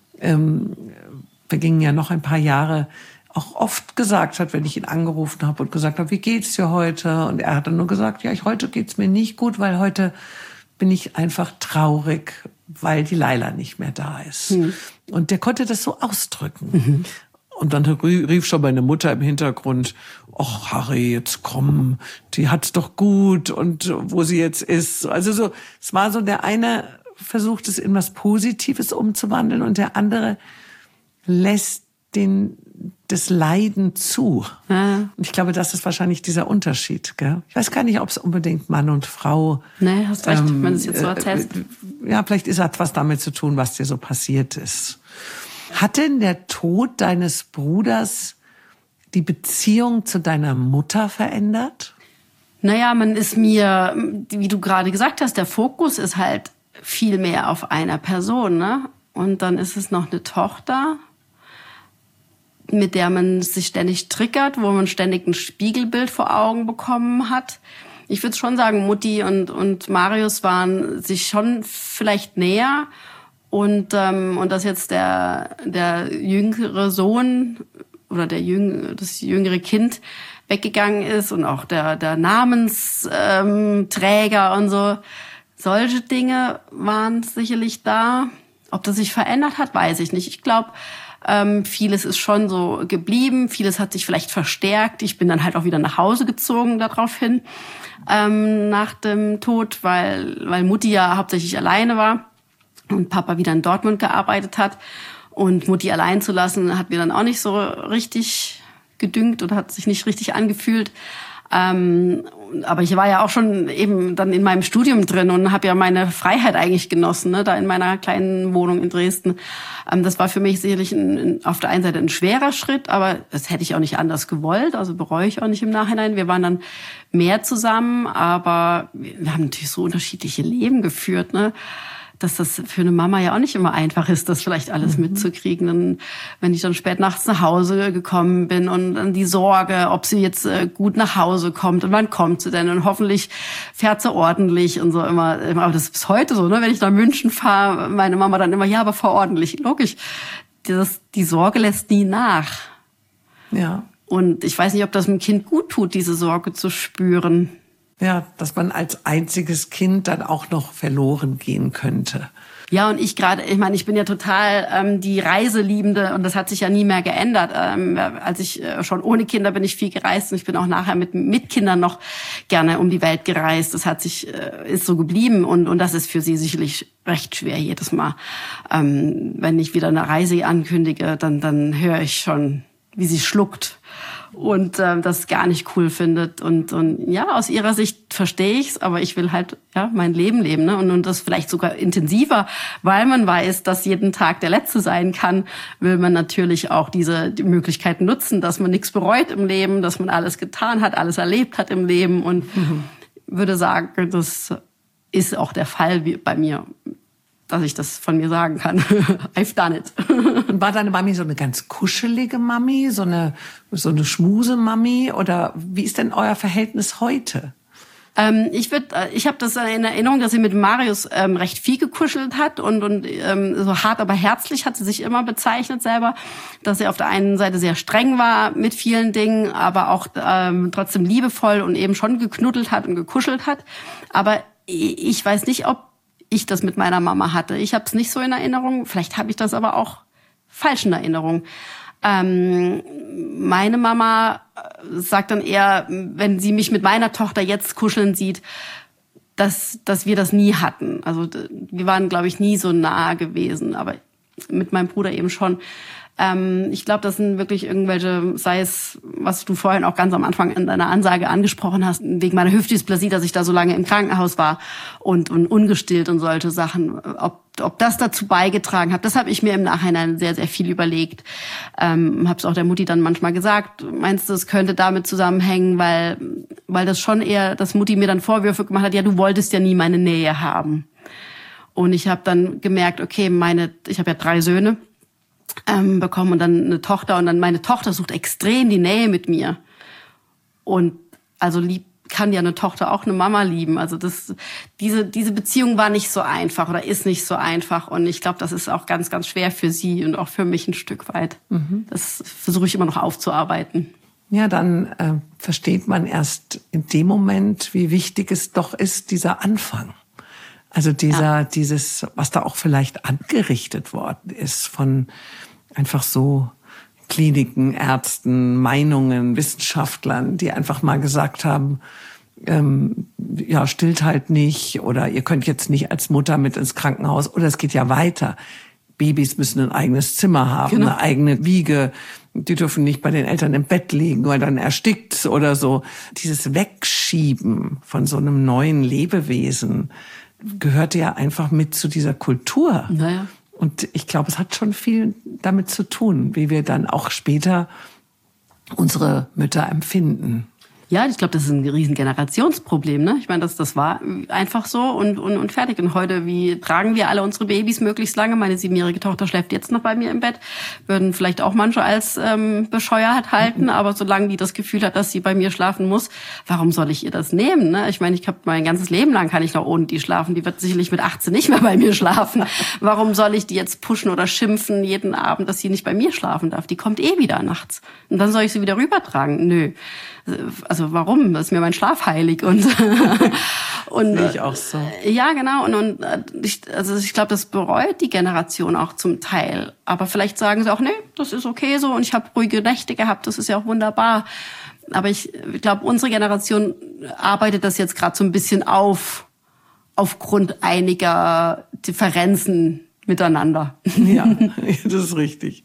vergingen ja noch ein paar Jahre, auch oft gesagt hat, wenn ich ihn angerufen habe und gesagt habe, wie geht's dir heute? Und er hat dann nur gesagt, ja, heute geht's mir nicht gut, weil heute bin ich einfach traurig, weil die Laila nicht mehr da ist. Und der konnte das so ausdrücken. Und dann rief schon meine Mutter im Hintergrund, ach Harry, jetzt komm, die hat's doch gut und wo sie jetzt ist. Also so, es war so, der eine versucht es in was Positives umzuwandeln und der andere lässt das Leiden zu. Ja. Und ich glaube, das ist wahrscheinlich dieser Unterschied. Gell? Ich weiß gar nicht, ob es unbedingt Mann und Frau... Nee, hast recht, wenn du es jetzt so erzählst. Ja, vielleicht hat was damit zu tun, was dir so passiert ist. Hat denn der Tod deines Bruders die Beziehung zu deiner Mutter verändert? Naja, man ist mir, wie du gerade gesagt hast, der Fokus ist halt viel mehr auf einer Person, ne? Und dann ist es noch eine Tochter, mit der man sich ständig triggert, wo man ständig ein Spiegelbild vor Augen bekommen hat. Ich würde schon sagen, Mutti und Marius waren sich schon vielleicht näher. Und dass jetzt der jüngere Sohn oder das jüngere Kind weggegangen ist und auch der Namensträger und so, solche Dinge waren sicherlich da. Ob das sich verändert hat, weiß ich nicht. Ich glaube, vieles ist schon so geblieben, vieles hat sich vielleicht verstärkt. Ich bin dann halt auch wieder nach Hause gezogen daraufhin, nach dem Tod, weil Mutti ja hauptsächlich alleine war und Papa wieder in Dortmund gearbeitet hat. Und Mutti allein zu lassen, hat mir dann auch nicht so richtig gedüngt oder hat sich nicht richtig angefühlt. Aber ich war ja auch schon eben dann in meinem Studium drin und habe ja meine Freiheit eigentlich genossen, ne, da in meiner kleinen Wohnung in Dresden. Das war für mich sicherlich auf der einen Seite ein schwerer Schritt, aber das hätte ich auch nicht anders gewollt, also bereue ich auch nicht im Nachhinein. Wir waren dann mehr zusammen, aber wir haben natürlich so unterschiedliche Leben geführt, ne, dass das für eine Mama ja auch nicht immer einfach ist, das vielleicht alles mitzukriegen. Und wenn ich dann spät nachts nach Hause gekommen bin und dann die Sorge, ob sie jetzt gut nach Hause kommt und wann kommt sie denn und hoffentlich fährt sie ordentlich und so immer. Aber das ist bis heute so, ne? Wenn ich nach München fahre, meine Mama dann immer, ja, aber fahr ordentlich. Logisch. Die Sorge lässt nie nach. Ja. Und ich weiß nicht, ob das einem Kind gut tut, diese Sorge zu spüren. Ja, dass man als einziges Kind dann auch noch verloren gehen könnte. Ja, und ich bin ja total die Reiseliebende und das hat sich ja nie mehr geändert. Als ich schon ohne Kinder bin ich viel gereist und ich bin auch nachher mit Kindern noch gerne um die Welt gereist. Das ist so geblieben und das ist für sie sicherlich recht schwer jedes Mal. Wenn ich wieder eine Reise ankündige, dann höre ich schon, wie sie schluckt und das gar nicht cool findet. Und ja, aus ihrer Sicht verstehe ich's, aber ich will halt mein Leben leben, ne? Und das vielleicht sogar intensiver, weil man weiß, dass jeden Tag der letzte sein kann, will man natürlich auch die Möglichkeit nutzen, dass man nichts bereut im Leben, dass man alles getan hat, alles erlebt hat im Leben und würde sagen, das ist auch der Fall bei mir, dass ich das von mir sagen kann. I've done it. Und war deine Mami so eine ganz kuschelige Mami, so eine Schmuse-Mami? Oder wie ist denn euer Verhältnis heute? Ich habe das in Erinnerung, dass sie mit Marius recht viel gekuschelt hat und so hart, aber herzlich hat sie sich immer bezeichnet selber, dass sie auf der einen Seite sehr streng war mit vielen Dingen, aber auch trotzdem liebevoll und eben schon geknuddelt hat und gekuschelt hat. Aber ich weiß nicht, ob ich das mit meiner Mama hatte. Ich habe es nicht so in Erinnerung. Vielleicht habe ich das aber auch falsch in Erinnerung. Meine Mama sagt dann eher, wenn sie mich mit meiner Tochter jetzt kuscheln sieht, dass wir das nie hatten. Also wir waren, glaube ich, nie so nah gewesen, aber mit meinem Bruder eben schon. Ich glaube, das sind wirklich irgendwelche, sei es, was du vorhin auch ganz am Anfang in deiner Ansage angesprochen hast, wegen meiner Hüftdysplasie, dass ich da so lange im Krankenhaus war und ungestillt und solche Sachen, ob das dazu beigetragen hat, das habe ich mir im Nachhinein sehr, sehr viel überlegt. Habe es auch der Mutti dann manchmal gesagt, meinst du, es könnte damit zusammenhängen, weil das schon eher, dass Mutti mir dann Vorwürfe gemacht hat, ja, du wolltest ja nie meine Nähe haben. Und ich habe dann gemerkt, okay, ich habe ja 3 Söhne, bekommen und dann eine Tochter und dann meine Tochter sucht extrem die Nähe mit mir und also kann ja eine Tochter auch eine Mama lieben, also diese Beziehung war nicht so einfach oder ist nicht so einfach und ich glaube, das ist auch ganz, ganz schwer für sie und auch für mich ein Stück weit. Das versuche ich immer noch aufzuarbeiten. Ja, dann versteht man erst in dem Moment, wie wichtig es doch ist, dieser Anfang. Also dieses, was da auch vielleicht angerichtet worden ist von einfach so Kliniken, Ärzten, Meinungen, Wissenschaftlern, die einfach mal gesagt haben, stillt halt nicht oder ihr könnt jetzt nicht als Mutter mit ins Krankenhaus oder es geht ja weiter. Babys müssen ein eigenes Zimmer haben, genau. Eine eigene Wiege. Die dürfen nicht bei den Eltern im Bett liegen, weil dann erstickt's oder so. Dieses Wegschieben von so einem neuen Lebewesen gehörte ja einfach mit zu dieser Kultur. Naja. Und ich glaube, es hat schon viel damit zu tun, wie wir dann auch später unsere Mütter empfinden. Ja, ich glaube, das ist ein riesen Generationsproblem, ne? Ich meine, das war einfach so und fertig. Und heute, wie tragen wir alle unsere Babys möglichst lange? Meine 7-jährige Tochter schläft jetzt noch bei mir im Bett. Würden vielleicht auch manche als bescheuert halten, aber solange die das Gefühl hat, dass sie bei mir schlafen muss, warum soll ich ihr das nehmen, ne? Ich meine, ich habe mein ganzes Leben lang kann ich noch ohne die schlafen. Die wird sicherlich mit 18 nicht mehr bei mir schlafen. Warum soll ich die jetzt pushen oder schimpfen jeden Abend, dass sie nicht bei mir schlafen darf? Die kommt wieder nachts. Und dann soll ich sie wieder rübertragen? Nö. Also warum? Das ist mir mein Schlaf heilig und sehe ich auch so. Ja, genau. Und ich glaube, das bereut die Generation auch zum Teil. Aber vielleicht sagen sie auch, nee, das ist okay so und ich habe ruhige Nächte gehabt. Das ist ja auch wunderbar. Aber ich glaube, unsere Generation arbeitet das jetzt gerade so ein bisschen aufgrund einiger Differenzen miteinander. Ja, das ist richtig.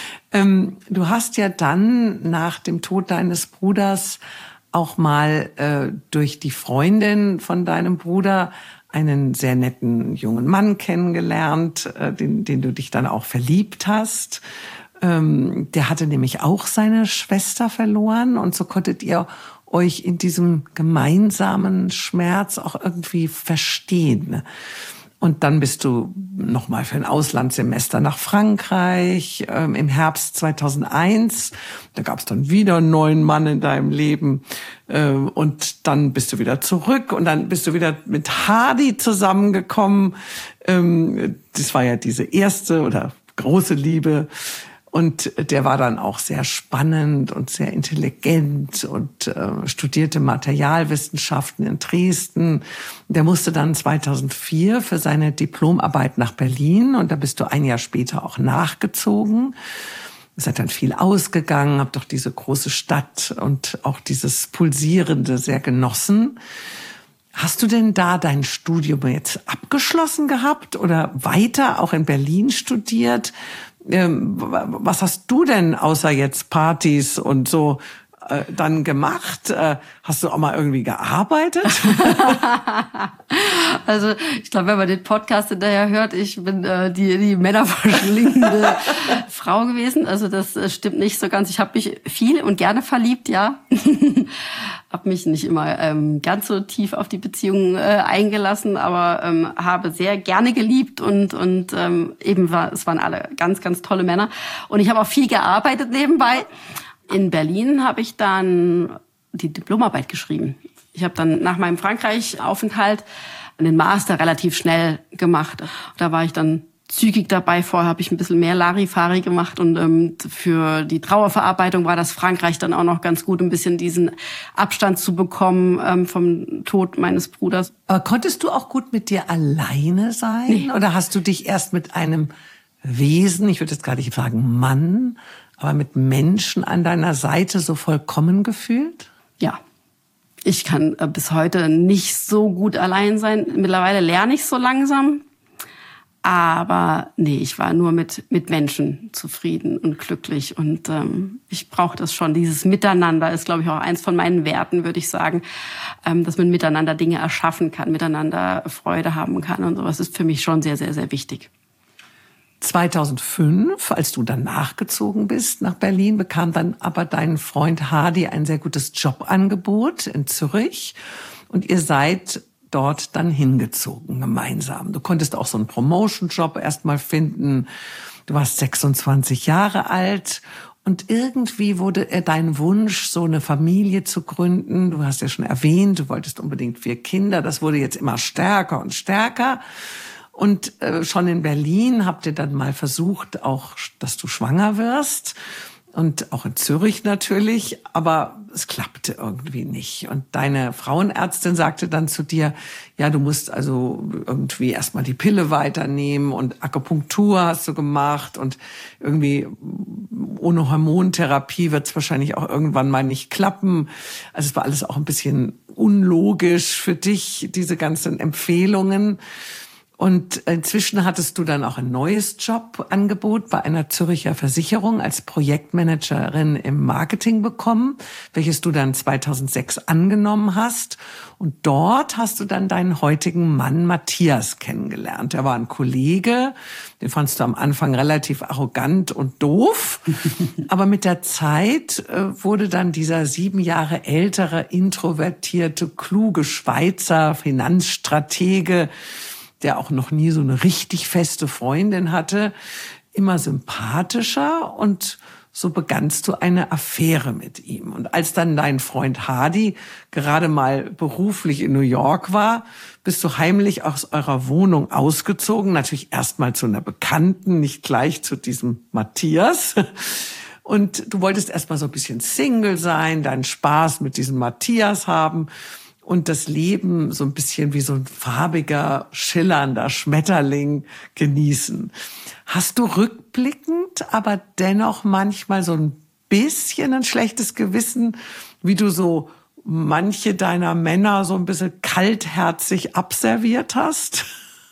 Du hast ja dann nach dem Tod deines Bruders auch mal durch die Freundin von deinem Bruder einen sehr netten jungen Mann kennengelernt, den du dich dann auch verliebt hast. Der hatte nämlich auch seine Schwester verloren und so konntet ihr euch in diesem gemeinsamen Schmerz auch irgendwie verstehen. Und dann bist du nochmal für ein Auslandssemester nach Frankreich, im Herbst 2001. Da gab es dann wieder einen neuen Mann in deinem Leben. Und dann bist du wieder zurück und dann bist du wieder mit Hardy zusammengekommen. Das war ja diese erste oder große Liebe. Und der war dann auch sehr spannend und sehr intelligent und studierte Materialwissenschaften in Dresden. Der musste dann 2004 für seine Diplomarbeit nach Berlin und da bist du ein Jahr später auch nachgezogen. Ihr seid dann viel ausgegangen, habt doch diese große Stadt und auch dieses Pulsierende sehr genossen. Hast du denn da dein Studium jetzt abgeschlossen gehabt oder weiter auch in Berlin studiert? Was hast du denn außer jetzt Partys und so dann gemacht? Hast du auch mal irgendwie gearbeitet? Also ich glaube, wenn man den Podcast hinterher hört, ich bin die männerverschlingende Frau gewesen. Also das stimmt nicht so ganz. Ich habe mich viel und gerne verliebt, ja. Habe mich nicht immer ganz so tief auf die Beziehung eingelassen, aber habe sehr gerne geliebt und es waren alle ganz, ganz tolle Männer. Und ich habe auch viel gearbeitet nebenbei. In Berlin habe ich dann die Diplomarbeit geschrieben. Ich habe dann nach meinem Frankreich-Aufenthalt den Master relativ schnell gemacht. Da war ich dann zügig dabei. Vorher habe ich ein bisschen mehr Larifari gemacht und für die Trauerverarbeitung war das Frankreich dann auch noch ganz gut, ein bisschen diesen Abstand zu bekommen vom Tod meines Bruders. Aber konntest du auch gut mit dir alleine sein? Nee. Oder hast du dich erst mit einem Wesen, ich würde jetzt gar nicht sagen Mann, aber mit Menschen an deiner Seite so vollkommen gefühlt? Ja. Ich kann bis heute nicht so gut allein sein. Mittlerweile lerne ich so langsam. Aber nee, ich war nur mit Menschen zufrieden und glücklich. Und ich brauche das schon. Dieses Miteinander ist, glaube ich, auch eins von meinen Werten, würde ich sagen. Dass man miteinander Dinge erschaffen kann, miteinander Freude haben kann und sowas ist für mich schon sehr, sehr, sehr wichtig. 2005, als du dann nachgezogen bist nach Berlin, bekam dann aber dein Freund Hardy ein sehr gutes Jobangebot in Zürich und ihr seid dort dann hingezogen gemeinsam. Du konntest auch so einen Promotion-Job erstmal finden. Du warst 26 Jahre alt und irgendwie wurde dein Wunsch, so eine Familie zu gründen. Du hast ja schon erwähnt, du wolltest unbedingt 4 Kinder. Das wurde jetzt immer stärker und stärker. Und schon in Berlin habt ihr dann mal versucht, auch, dass du schwanger wirst. Und auch in Zürich natürlich. Aber es klappte irgendwie nicht. Und deine Frauenärztin sagte dann zu dir, ja, du musst also irgendwie erstmal die Pille weiternehmen. Und Akupunktur hast du gemacht. Und irgendwie ohne Hormontherapie wird es wahrscheinlich auch irgendwann mal nicht klappen. Also es war alles auch ein bisschen unlogisch für dich, diese ganzen Empfehlungen. Und inzwischen hattest du dann auch ein neues Jobangebot bei einer Zürcher Versicherung als Projektmanagerin im Marketing bekommen, welches du dann 2006 angenommen hast. Und dort hast du dann deinen heutigen Mann Matthias kennengelernt. Er war ein Kollege, den fandst du am Anfang relativ arrogant und doof. Aber mit der Zeit wurde dann dieser 7 Jahre ältere, introvertierte, kluge Schweizer Finanzstratege, der auch noch nie so eine richtig feste Freundin hatte, immer sympathischer und so begannst du eine Affäre mit ihm. Und als dann dein Freund Hardy gerade mal beruflich in New York war, bist du heimlich aus eurer Wohnung ausgezogen, natürlich erstmal zu einer Bekannten, nicht gleich zu diesem Matthias. Und du wolltest erstmal so ein bisschen Single sein, deinen Spaß mit diesem Matthias haben und das Leben so ein bisschen wie so ein farbiger, schillernder Schmetterling genießen. Hast du rückblickend aber dennoch manchmal so ein bisschen ein schlechtes Gewissen, wie du so manche deiner Männer so ein bisschen kaltherzig abserviert hast?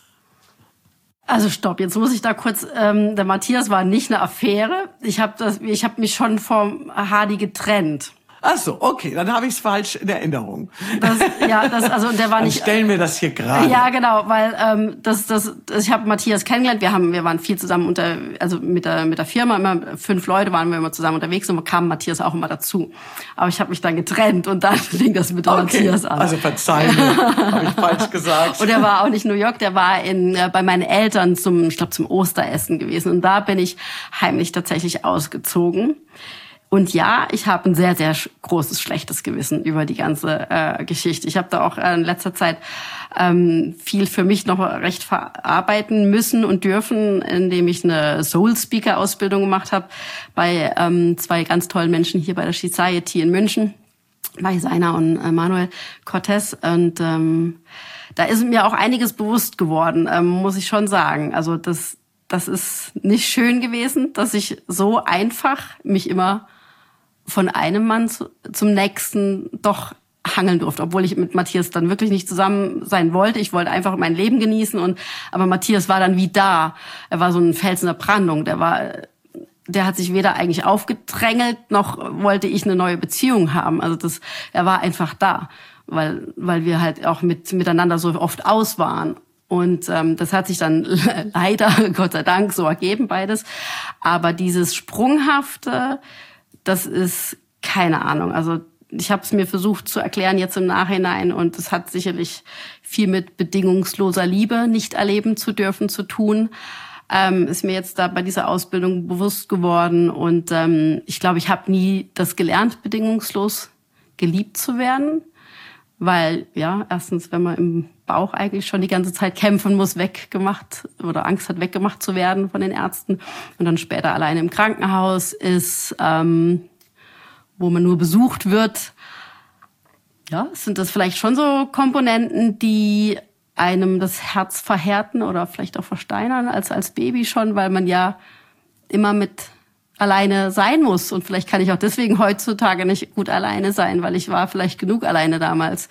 Also stopp, jetzt muss ich da kurz, der Matthias war nicht eine Affäre. Ich hab mich schon vom Hardy getrennt. Ach so, okay, dann habe ich es falsch in Erinnerung. Und der war nicht. Dann stellen wir das hier gerade. Ja, genau, weil ich habe Matthias kennengelernt. Wir waren viel zusammen mit der Firma, immer 5 Leute waren wir immer zusammen unterwegs und kam Matthias auch immer dazu. Aber ich habe mich dann getrennt und dann fing das mit Matthias an. Also verzeih mir, habe ich falsch gesagt. Und er war auch nicht in New York, der war bei meinen Eltern zum Osteressen gewesen und da bin ich heimlich tatsächlich ausgezogen. Und ja, ich habe ein sehr, sehr großes schlechtes Gewissen über die ganze Geschichte. Ich habe da auch in letzter Zeit viel für mich noch recht verarbeiten müssen und dürfen, indem ich eine Soul-Speaker-Ausbildung gemacht habe bei 2 ganz tollen Menschen hier bei der Society in München, bei Seiner und Manuel Cortez. Und da ist mir auch einiges bewusst geworden, muss ich schon sagen. Also das ist nicht schön gewesen, dass ich so einfach mich immer von einem Mann zum nächsten doch hangeln durfte, obwohl ich mit Matthias dann wirklich nicht zusammen sein wollte. Ich wollte einfach mein Leben genießen aber Matthias war dann wie da. Er war so ein Fels in der Brandung. Der hat sich weder eigentlich aufgedrängelt, noch wollte ich eine neue Beziehung haben. Also er war einfach da, weil wir halt auch miteinander so oft aus waren. Und das hat sich dann leider, Gott sei Dank, so ergeben beides. Aber dieses Sprunghafte, das ist keine Ahnung. Also ich habe es mir versucht zu erklären jetzt im Nachhinein und es hat sicherlich viel mit bedingungsloser Liebe nicht erleben zu dürfen zu tun. Ist mir jetzt da bei dieser Ausbildung bewusst geworden und ich glaube, ich habe nie das gelernt, bedingungslos geliebt zu werden. Weil, ja, erstens, wenn man im Bauch eigentlich schon die ganze Zeit kämpfen muss, weggemacht oder Angst hat, weggemacht zu werden von den Ärzten und dann später alleine im Krankenhaus ist, wo man nur besucht wird. Ja, sind das vielleicht schon so Komponenten, die einem das Herz verhärten oder vielleicht auch versteinern als Baby schon, weil man ja immer mit alleine sein muss. Und vielleicht kann ich auch deswegen heutzutage nicht gut alleine sein, weil ich war vielleicht genug alleine damals.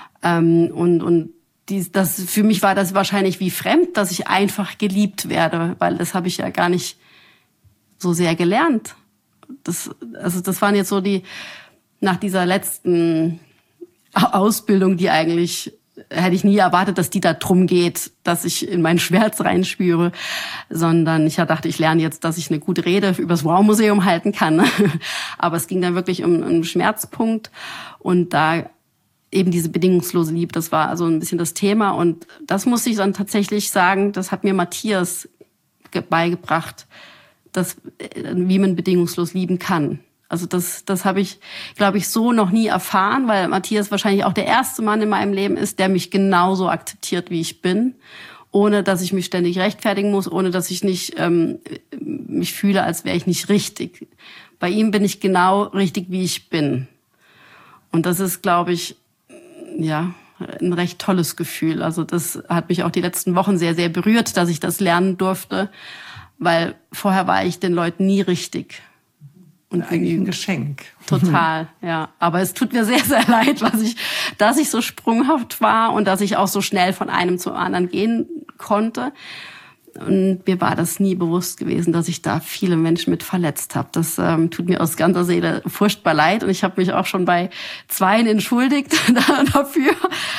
Das für mich war das wahrscheinlich wie fremd, dass ich einfach geliebt werde, weil das habe ich ja gar nicht so sehr gelernt. Das waren jetzt so nach dieser letzten Ausbildung, die eigentlich hätte ich nie erwartet, dass die da drum geht, dass ich in meinen Schmerz reinspüre, sondern ich dachte, ich lerne jetzt, dass ich eine gute Rede übers Wow-Museum halten kann. Aber es ging dann wirklich um einen Schmerzpunkt und da eben diese bedingungslose Liebe, das war also ein bisschen das Thema und das musste ich dann tatsächlich sagen, das hat mir Matthias beigebracht, wie man bedingungslos lieben kann. Also das habe ich, glaube ich, so noch nie erfahren, weil Matthias wahrscheinlich auch der erste Mann in meinem Leben ist, der mich genauso akzeptiert, wie ich bin, ohne dass ich mich ständig rechtfertigen muss, ohne dass ich nicht mich fühle, als wäre ich nicht richtig. Bei ihm bin ich genau richtig, wie ich bin. Und das ist, glaube ich, ja, ein recht tolles Gefühl. Also das hat mich auch die letzten Wochen sehr, sehr berührt, dass ich das lernen durfte, weil vorher war ich den Leuten nie richtig. Und eigentlich ein Geschenk. Total, ja. Aber es tut mir sehr, sehr leid, dass ich so sprunghaft war und dass ich auch so schnell von einem zum anderen gehen konnte. Und mir war das nie bewusst gewesen, dass ich da viele Menschen mit verletzt habe. Das tut mir aus ganzer Seele furchtbar leid. Und ich habe mich auch schon bei 2 entschuldigt dafür.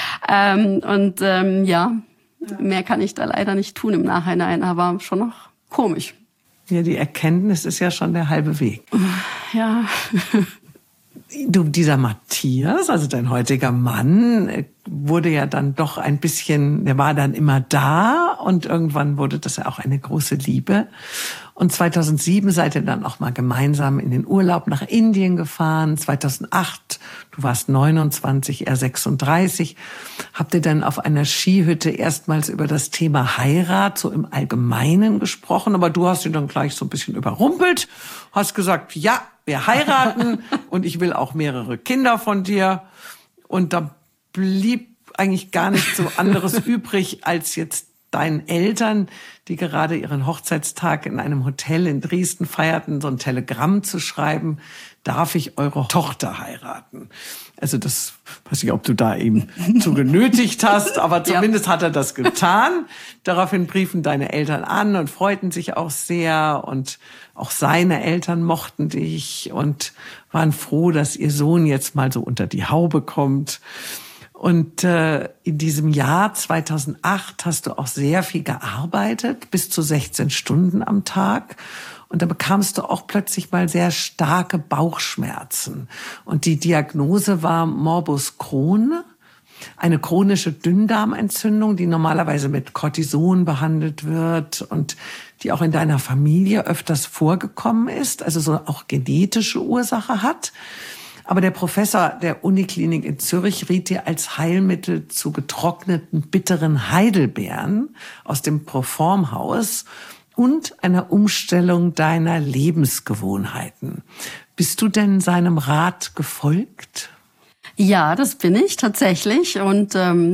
Ja, mehr kann ich da leider nicht tun im Nachhinein, aber schon noch komisch. Ja, die Erkenntnis ist ja schon der halbe Weg. Ja. Dieser Matthias, also dein heutiger Mann, wurde ja dann doch ein bisschen, der war dann immer da und irgendwann wurde das ja auch eine große Liebe. Und 2007 seid ihr dann auch mal gemeinsam in den Urlaub nach Indien gefahren. 2008, du warst 29, er 36, habt ihr dann auf einer Skihütte erstmals über das Thema Heirat so im Allgemeinen gesprochen. Aber du hast ihn dann gleich so ein bisschen überrumpelt, hast gesagt, ja, wir heiraten und ich will auch mehrere Kinder von dir. Und da blieb eigentlich gar nicht so anderes übrig, als jetzt deinen Eltern, die gerade ihren Hochzeitstag in einem Hotel in Dresden feierten, so ein Telegramm zu schreiben, darf ich eure Tochter heiraten? Also das weiß ich, ob du da eben zu genötigt hast, aber zumindest hat er das getan. Daraufhin briefen deine Eltern an und freuten sich auch sehr und auch seine Eltern mochten dich und waren froh, dass ihr Sohn jetzt mal so unter die Haube kommt. Und in diesem Jahr 2008 hast du auch sehr viel gearbeitet, bis zu 16 Stunden am Tag. Und da bekamst du auch plötzlich mal sehr starke Bauchschmerzen. Und die Diagnose war Morbus Crohn. eine chronische Dünndarmentzündung, die normalerweise mit Cortison behandelt wird und die auch in deiner Familie öfters vorgekommen ist, also so auch genetische Ursache hat. Aber der Professor der Uniklinik in Zürich riet dir als Heilmittel zu getrockneten, bitteren Heidelbeeren aus dem Proformhaus und einer Umstellung deiner Lebensgewohnheiten. Bist du denn seinem Rat gefolgt? Ja, das bin ich tatsächlich und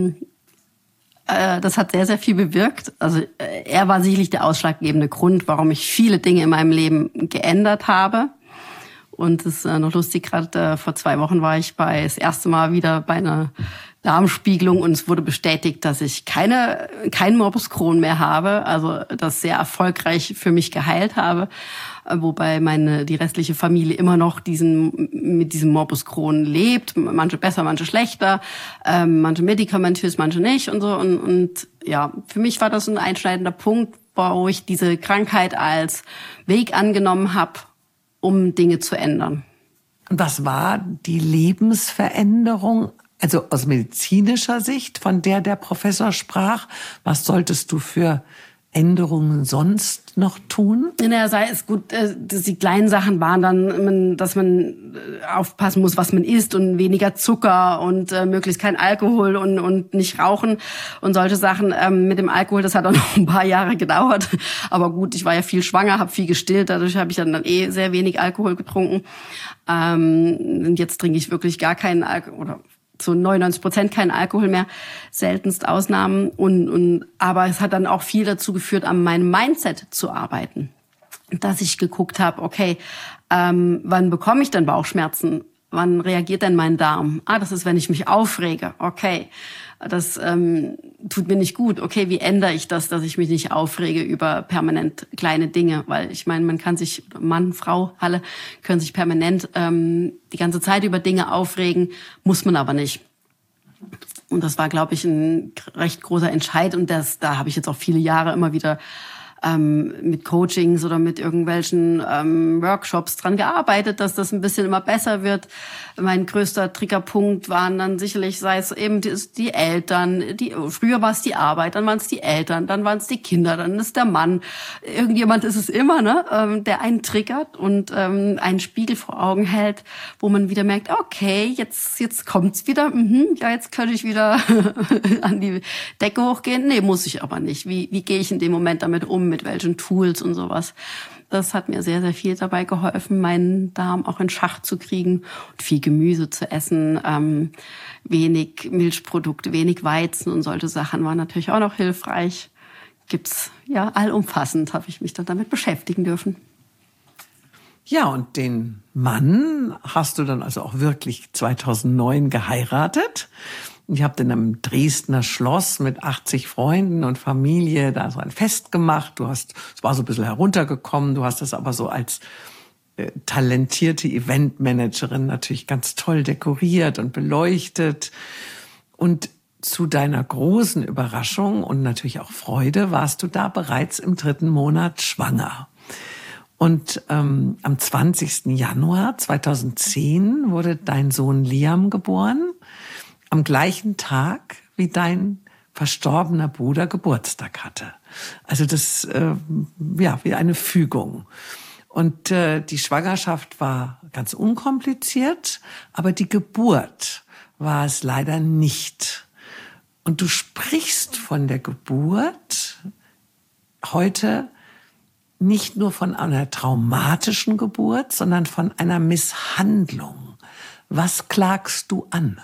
das hat sehr, sehr viel bewirkt. Also er war sicherlich der ausschlaggebende Grund, warum ich viele Dinge in meinem Leben geändert habe. Und es ist noch lustig, gerade vor 2 Wochen war ich das erste Mal wieder bei einer Darmspiegelung und es wurde bestätigt, dass ich kein Morbus Crohn mehr habe, also das sehr erfolgreich für mich geheilt habe, wobei die restliche Familie immer noch mit diesem Morbus Crohn lebt, manche besser, manche schlechter, manche medikamentös, manche nicht und so und ja, für mich war das ein einschneidender Punkt, wo ich diese Krankheit als Weg angenommen habe, um Dinge zu ändern. Und was war die Lebensveränderung? Also aus medizinischer Sicht, von der Professor sprach, was solltest du für Änderungen sonst noch tun? Naja, sei es gut, die kleinen Sachen waren dann, dass man aufpassen muss, was man isst und weniger Zucker und möglichst kein Alkohol und nicht rauchen und solche Sachen. Mit dem Alkohol, das hat auch noch ein paar Jahre gedauert. Aber gut, ich war ja viel schwanger, habe viel gestillt, dadurch habe ich dann sehr wenig Alkohol getrunken. Und jetzt trinke ich wirklich gar keinen Alkohol oder zu 99% kein Alkohol mehr, seltenst Ausnahmen. Aber es hat dann auch viel dazu geführt, an meinem Mindset zu arbeiten. Dass ich geguckt habe, okay, wann bekomme ich denn Bauchschmerzen? Wann reagiert denn mein Darm? Das ist, wenn ich mich aufrege. Okay, das tut mir nicht gut. Okay, wie ändere ich das, dass ich mich nicht aufrege über permanent kleine Dinge? Weil ich meine, man kann sich, Mann, Frau, alle können sich permanent die ganze Zeit über Dinge aufregen, muss man aber nicht. Und das war, glaube ich, ein recht großer Entscheid. Und da habe ich jetzt auch viele Jahre immer wieder mit Coachings oder mit irgendwelchen Workshops dran gearbeitet, dass das ein bisschen immer besser wird. Mein größter Triggerpunkt waren dann sicherlich, sei es eben die Eltern, früher war es die Arbeit, dann waren es die Eltern, dann waren es die Kinder, dann ist der Mann. Irgendjemand ist es immer, ne, der einen triggert und einen Spiegel vor Augen hält, wo man wieder merkt, okay, jetzt kommt's wieder, ja, jetzt könnte ich wieder an die Decke hochgehen. Nee, muss ich aber nicht. Wie gehe ich in dem Moment damit um? Mit welchen Tools und sowas. Das hat mir sehr, sehr viel dabei geholfen, meinen Darm auch in Schach zu kriegen und viel Gemüse zu essen, wenig Milchprodukte, wenig Weizen und solche Sachen waren natürlich auch noch hilfreich. Gibt's ja allumfassend, habe ich mich dann damit beschäftigen dürfen. Ja, und den Mann hast du dann also auch wirklich 2009 geheiratet. Ich habe in einem Dresdner Schloss mit 80 Freunden und Familie da so ein Fest gemacht. Es war so ein bisschen heruntergekommen. Du hast das aber so als talentierte Eventmanagerin natürlich ganz toll dekoriert und beleuchtet. Und zu deiner großen Überraschung und natürlich auch Freude warst du da bereits im 3. Monat schwanger. Und am 20. Januar 2010 wurde dein Sohn Liam geboren. Am gleichen Tag, wie dein verstorbener Bruder Geburtstag hatte. Also das, wie eine Fügung. Und die Schwangerschaft war ganz unkompliziert, aber die Geburt war es leider nicht. Und du sprichst von der Geburt heute nicht nur von einer traumatischen Geburt, sondern von einer Misshandlung. Was klagst du an?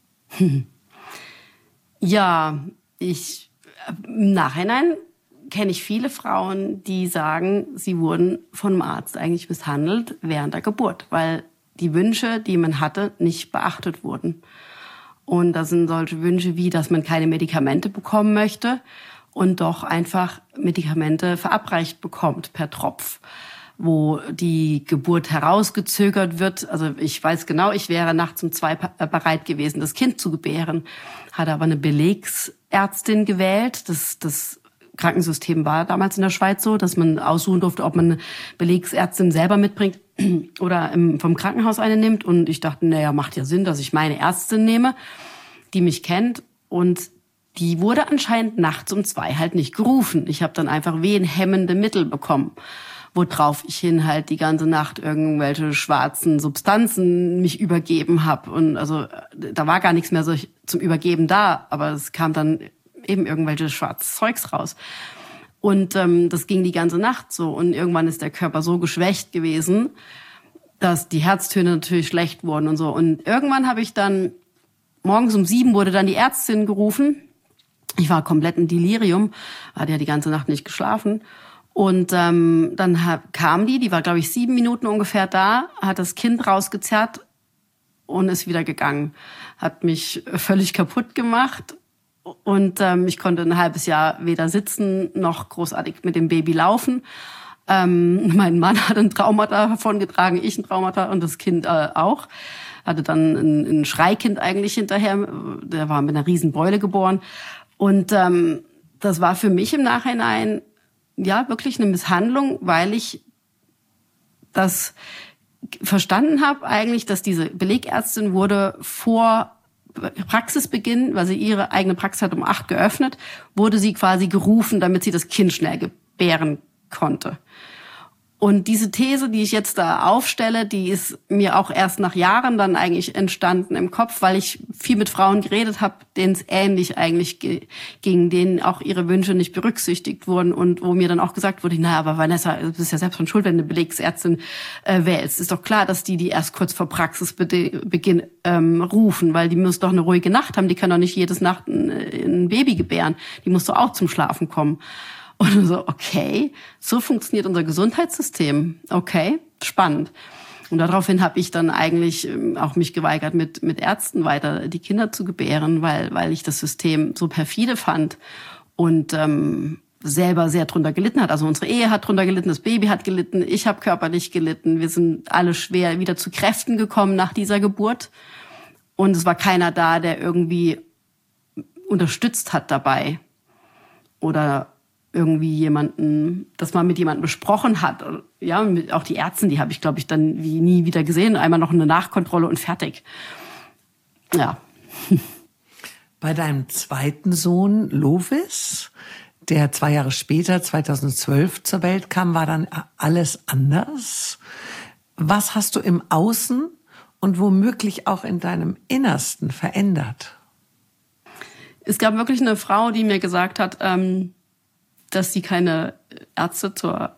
Ja, im Nachhinein kenne ich viele Frauen, die sagen, sie wurden vom Arzt eigentlich misshandelt während der Geburt, weil die Wünsche, die man hatte, nicht beachtet wurden. Und das sind solche Wünsche wie, dass man keine Medikamente bekommen möchte und doch einfach Medikamente verabreicht bekommt per Tropf, wo die Geburt herausgezögert wird. Also ich weiß genau, ich wäre nachts um 2 bereit gewesen, das Kind zu gebären, hatte aber eine Belegsärztin gewählt. Das Krankensystem war damals in der Schweiz so, dass man aussuchen durfte, ob man eine Belegsärztin selber mitbringt oder vom Krankenhaus eine nimmt. Und ich dachte, naja, macht ja Sinn, dass ich meine Ärztin nehme. die mich kennt und die wurde anscheinend nachts um 2 halt nicht gerufen. Ich habe dann einfach wehenhemmende Mittel bekommen, worauf ich hin halt die ganze Nacht irgendwelche schwarzen Substanzen mich übergeben habe. Und also da war gar nichts mehr so zum Übergeben da, aber es kam dann eben irgendwelches schwarzes Zeugs raus. Und das ging die ganze Nacht so. Und irgendwann ist der Körper so geschwächt gewesen, dass die Herztöne natürlich schlecht wurden und so. Und irgendwann habe ich dann, morgens um 7 wurde dann die Ärztin gerufen. Ich war komplett im Delirium, hatte ja die ganze Nacht nicht geschlafen. Und dann kam die war, glaube ich, 7 Minuten ungefähr da, hat das Kind rausgezerrt und ist wieder gegangen. Hat mich völlig kaputt gemacht. Und ich konnte ein halbes Jahr weder sitzen noch großartig mit dem Baby laufen. Mein Mann hat ein Traumata davongetragen, ich ein Traumata und das Kind auch. Hatte dann ein Schreikind eigentlich hinterher. Der war mit einer riesen Beule geboren. Und das war für mich im Nachhinein ja wirklich eine Misshandlung, weil ich das verstanden habe eigentlich, dass diese Belegärztin wurde vor Praxisbeginn, weil sie ihre eigene Praxis hat um 8 geöffnet, wurde sie quasi gerufen, damit sie das Kind schnell gebären konnte. Und diese These, die ich jetzt da aufstelle, die ist mir auch erst nach Jahren dann eigentlich entstanden im Kopf, weil ich viel mit Frauen geredet habe, denen es ähnlich eigentlich ging, denen auch ihre Wünsche nicht berücksichtigt wurden und wo mir dann auch gesagt wurde, naja, aber Vanessa, du bist ja selbst von schuld, wenn du eine Belegsärztin wählst. Ist doch klar, dass die erst kurz vor Praxisbeginn rufen, weil die muss doch eine ruhige Nacht haben, die kann doch nicht jedes Nacht ein Baby gebären, die muss doch auch zum Schlafen kommen. Und so, okay, so funktioniert unser Gesundheitssystem. Okay, spannend. Und daraufhin habe ich dann eigentlich auch mich geweigert, mit Ärzten weiter die Kinder zu gebären, weil ich das System so perfide fand und selber sehr drunter gelitten hat. Also unsere Ehe hat drunter gelitten, das Baby hat gelitten, ich habe körperlich gelitten. Wir sind alle schwer wieder zu Kräften gekommen nach dieser Geburt. Und es war keiner da, der irgendwie unterstützt hat dabei oder irgendwie jemanden, dass man mit jemandem besprochen hat. Ja, auch die Ärzte, die habe ich, glaube ich, dann wie nie wieder gesehen. Einmal noch eine Nachkontrolle und fertig. Ja. Bei deinem zweiten Sohn, Lovis, der 2 Jahre später, 2012, zur Welt kam, war dann alles anders. Was hast du im Außen und womöglich auch in deinem Innersten verändert? Es gab wirklich eine Frau, die mir gesagt hat, dass sie keine Ärzte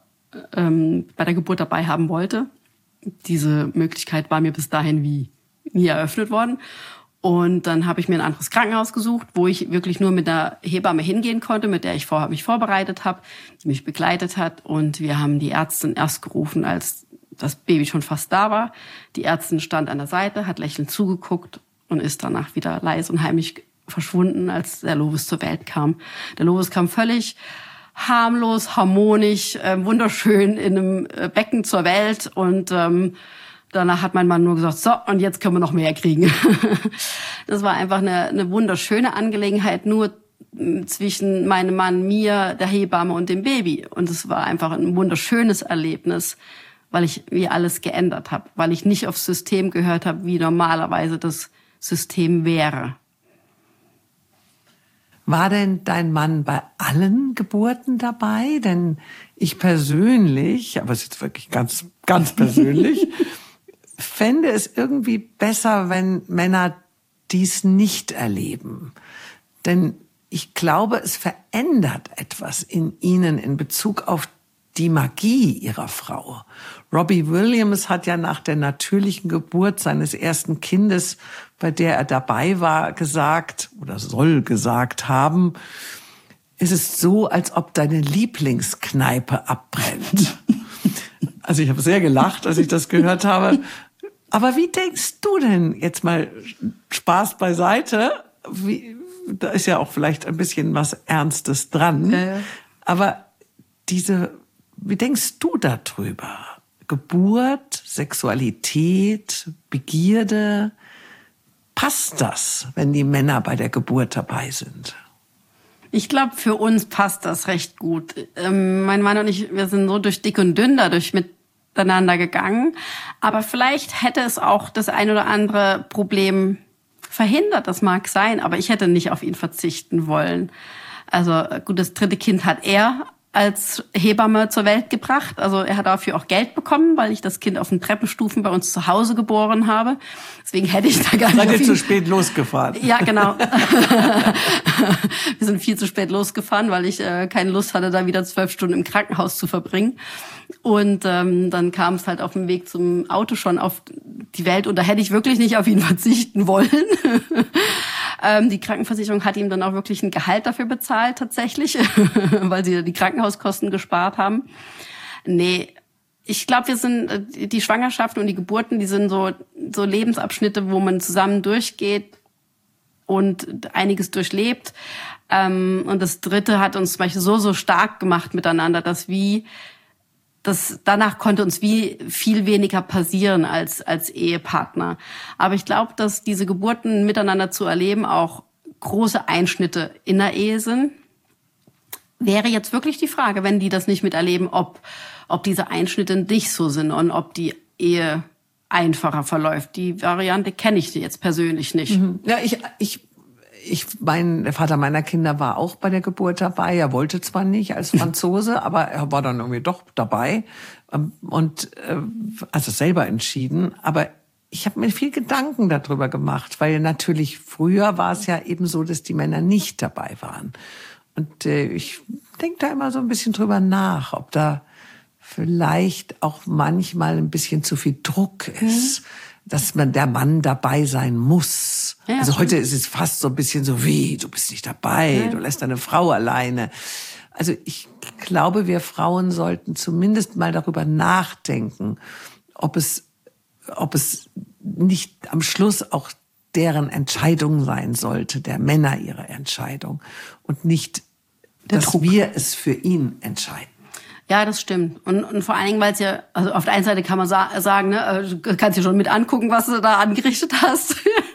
bei der Geburt dabei haben wollte. Diese Möglichkeit war mir bis dahin wie nie eröffnet worden. Und dann habe ich mir ein anderes Krankenhaus gesucht, wo ich wirklich nur mit einer Hebamme hingehen konnte, mit der ich mich vorbereitet habe, die mich begleitet hat. Und wir haben die Ärztin erst gerufen, als das Baby schon fast da war. Die Ärztin stand an der Seite, hat lächelnd zugeguckt und ist danach wieder leise und heimlich verschwunden, als der Lovis zur Welt kam. Der Lovis kam völlig harmlos, harmonisch, wunderschön in einem Becken zur Welt und danach hat mein Mann nur gesagt, so, und jetzt können wir noch mehr kriegen. Das war einfach eine wunderschöne Angelegenheit, nur zwischen meinem Mann, mir, der Hebamme und dem Baby. Und es war einfach ein wunderschönes Erlebnis, weil ich wie alles geändert habe, weil ich nicht aufs System gehört habe, wie normalerweise das System wäre. War denn dein Mann bei allen Geburten dabei? Denn ich persönlich, aber es ist jetzt wirklich ganz, ganz persönlich, fände es irgendwie besser, wenn Männer dies nicht erleben. Denn ich glaube, es verändert etwas in ihnen in Bezug auf die Magie ihrer Frau. Robbie Williams hat ja nach der natürlichen Geburt seines ersten Kindes, bei der er dabei war, gesagt oder soll gesagt haben, es ist so, als ob deine Lieblingskneipe abbrennt. Also ich habe sehr gelacht, als ich das gehört habe. Aber wie denkst du denn, jetzt mal Spaß beiseite, da ist ja auch vielleicht ein bisschen was Ernstes dran, ja. Aber wie denkst du darüber? Geburt, Sexualität, Begierde, passt das, wenn die Männer bei der Geburt dabei sind? Ich glaube, für uns passt das recht gut. Mein Mann und ich, wir sind so durch dick und dünn dadurch miteinander gegangen. Aber vielleicht hätte es auch das ein oder andere Problem verhindert, das mag sein, aber ich hätte nicht auf ihn verzichten wollen. Also gut, das 3. Kind hat er als Hebamme zur Welt gebracht. Also er hat dafür auch Geld bekommen, weil ich das Kind auf den Treppenstufen bei uns zu Hause geboren habe. Deswegen hätte ich da gar nicht. Seid ihr zu spät losgefahren? Ja, genau. Wir sind viel zu spät losgefahren, weil ich keine Lust hatte, da wieder 12 Stunden im Krankenhaus zu verbringen. Und dann kam es halt auf dem Weg zum Auto schon auf die Welt. Und da hätte ich wirklich nicht auf ihn verzichten wollen. Die Krankenversicherung hat ihm dann auch wirklich ein Gehalt dafür bezahlt, tatsächlich, weil sie die Krankenhauskosten gespart haben. Nee, ich glaube, die Schwangerschaften und die Geburten, die sind so Lebensabschnitte, wo man zusammen durchgeht und einiges durchlebt. Und das 3. hat uns zum Beispiel so stark gemacht miteinander, danach konnte uns viel weniger passieren als Ehepartner. Aber ich glaube, dass diese Geburten miteinander zu erleben auch große Einschnitte in der Ehe sind. Wäre jetzt wirklich die Frage, wenn die das nicht miterleben, ob diese Einschnitte nicht so sind und ob die Ehe einfacher verläuft. Die Variante kenne ich jetzt persönlich nicht. Ja, der Vater meiner Kinder war auch bei der Geburt dabei. Er wollte zwar nicht als Franzose, aber er war dann irgendwie doch dabei und also selber entschieden. Aber ich habe mir viel Gedanken darüber gemacht, weil natürlich früher war es ja eben so, dass die Männer nicht dabei waren. Und ich denke da immer so ein bisschen drüber nach, ob da vielleicht auch manchmal ein bisschen zu viel Druck ist, dass der Mann dabei sein muss. Ja, also heute ist es fast so ein bisschen so wie, du bist nicht dabei, du lässt deine Frau alleine. Also ich glaube, wir Frauen sollten zumindest mal darüber nachdenken, ob es nicht am Schluss auch deren Entscheidung sein sollte, der Männer ihre Entscheidung und nicht, dass wir es für ihn entscheiden. Ja, das stimmt. Und vor allen Dingen, weil es ja, also auf der einen Seite kann man sagen, ne, du kannst dir schon mit angucken, was du da angerichtet hast.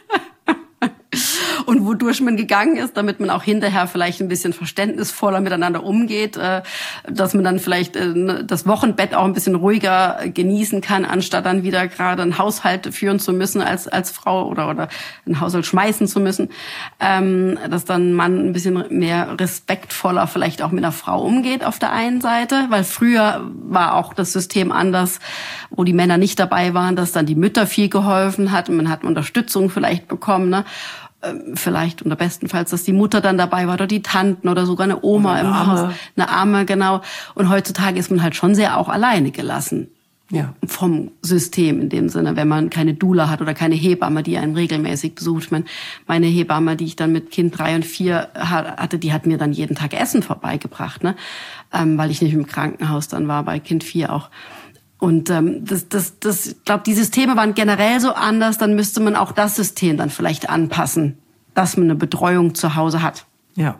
Und wodurch man gegangen ist, damit man auch hinterher vielleicht ein bisschen verständnisvoller miteinander umgeht, dass man dann vielleicht das Wochenbett auch ein bisschen ruhiger genießen kann, anstatt dann wieder gerade einen Haushalt führen zu müssen als Frau oder einen Haushalt schmeißen zu müssen, dass dann man ein bisschen mehr respektvoller vielleicht auch mit einer Frau umgeht auf der einen Seite, weil früher war auch das System anders, wo die Männer nicht dabei waren, dass dann die Mütter viel geholfen hat und man hat Unterstützung vielleicht bekommen, ne? Vielleicht oder bestenfalls, dass die Mutter dann dabei war oder die Tanten oder sogar eine Oma im Haus, eine Amme, genau. Und heutzutage ist man halt schon sehr auch alleine gelassen. Ja. Vom System in dem Sinne, wenn man keine Doula hat oder keine Hebamme, die einen regelmäßig besucht. Meine Hebamme, die ich dann mit Kind 3 und 4 hatte, die hat mir dann jeden Tag Essen vorbeigebracht, ne? Weil ich nicht im Krankenhaus dann war, bei Kind 4 auch. Und ich glaube, die Systeme waren generell so anders, dann müsste man auch das System dann vielleicht anpassen, dass man eine Betreuung zu Hause hat. Ja.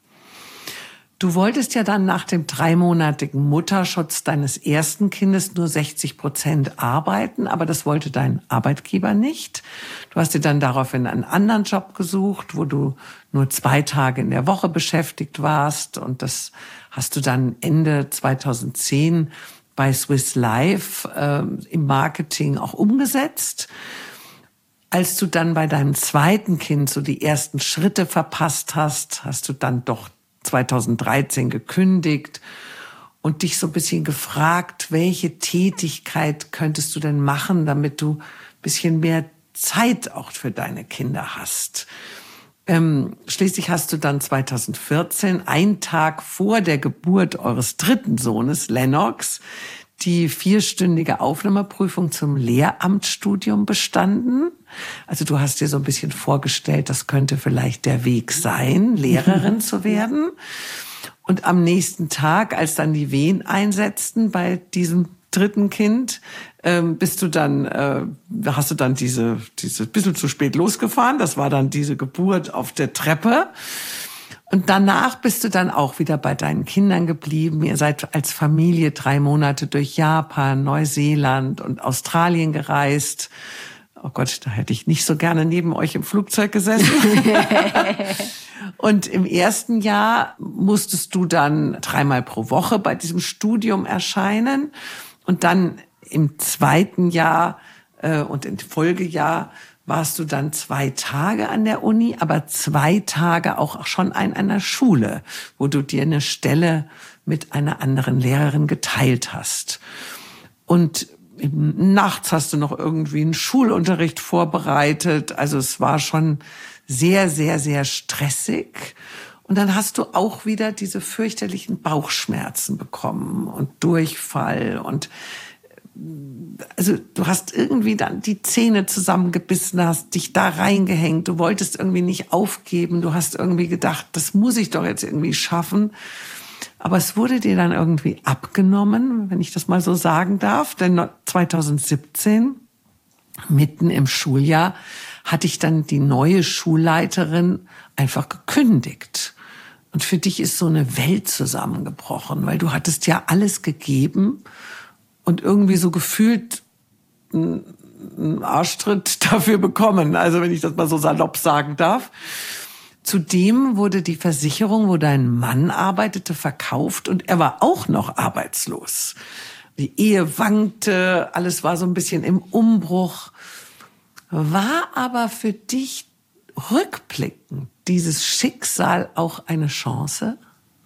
Du wolltest ja dann nach dem 3-monatigen Mutterschutz deines ersten Kindes nur 60% arbeiten, aber das wollte dein Arbeitgeber nicht. Du hast dir dann daraufhin einen anderen Job gesucht, wo du nur 2 Tage in der Woche beschäftigt warst, und das hast du dann Ende 2010 bei Swiss Life im Marketing auch umgesetzt. Als du dann bei deinem zweiten Kind so die ersten Schritte verpasst hast, hast du dann doch 2013 gekündigt und dich so ein bisschen gefragt, welche Tätigkeit könntest du denn machen, damit du ein bisschen mehr Zeit auch für deine Kinder hast. Schließlich hast du dann 2014, einen Tag vor der Geburt eures dritten Sohnes, Lennox, die 4-stündige Aufnahmeprüfung zum Lehramtsstudium bestanden. Also du hast dir so ein bisschen vorgestellt, das könnte vielleicht der Weg sein, Lehrerin zu werden. Und am nächsten Tag, als dann die Wehen einsetzten bei diesem dritten Kind, hast du dann diese bisschen zu spät losgefahren. Das war dann diese Geburt auf der Treppe. Und danach bist du dann auch wieder bei deinen Kindern geblieben. Ihr seid als Familie 3 Monate durch Japan, Neuseeland und Australien gereist. Oh Gott, da hätte ich nicht so gerne neben euch im Flugzeug gesessen. Und im ersten Jahr musstest du dann 3-mal pro Woche bei diesem Studium erscheinen. Und dann im zweiten Jahr und im Folgejahr warst du dann 2 Tage an der Uni, aber 2 Tage auch schon an einer Schule, wo du dir eine Stelle mit einer anderen Lehrerin geteilt hast. Und nachts hast du noch irgendwie einen Schulunterricht vorbereitet. Also es war schon sehr, sehr, sehr stressig. Und dann hast du auch wieder diese fürchterlichen Bauchschmerzen bekommen und Durchfall und also du hast irgendwie dann die Zähne zusammengebissen, hast dich da reingehängt, du wolltest irgendwie nicht aufgeben, du hast irgendwie gedacht, das muss ich doch jetzt irgendwie schaffen. Aber es wurde dir dann irgendwie abgenommen, wenn ich das mal so sagen darf, denn 2017, mitten im Schuljahr, hatte ich dann die neue Schulleiterin einfach gekündigt. Und für dich ist so eine Welt zusammengebrochen, weil du hattest ja alles gegeben und irgendwie so gefühlt einen Arschtritt dafür bekommen. Also wenn ich das mal so salopp sagen darf. Zudem wurde die Versicherung, wo dein Mann arbeitete, verkauft und er war auch noch arbeitslos. Die Ehe wankte, alles war so ein bisschen im Umbruch. War aber für dich rückblickend dieses Schicksal auch eine Chance?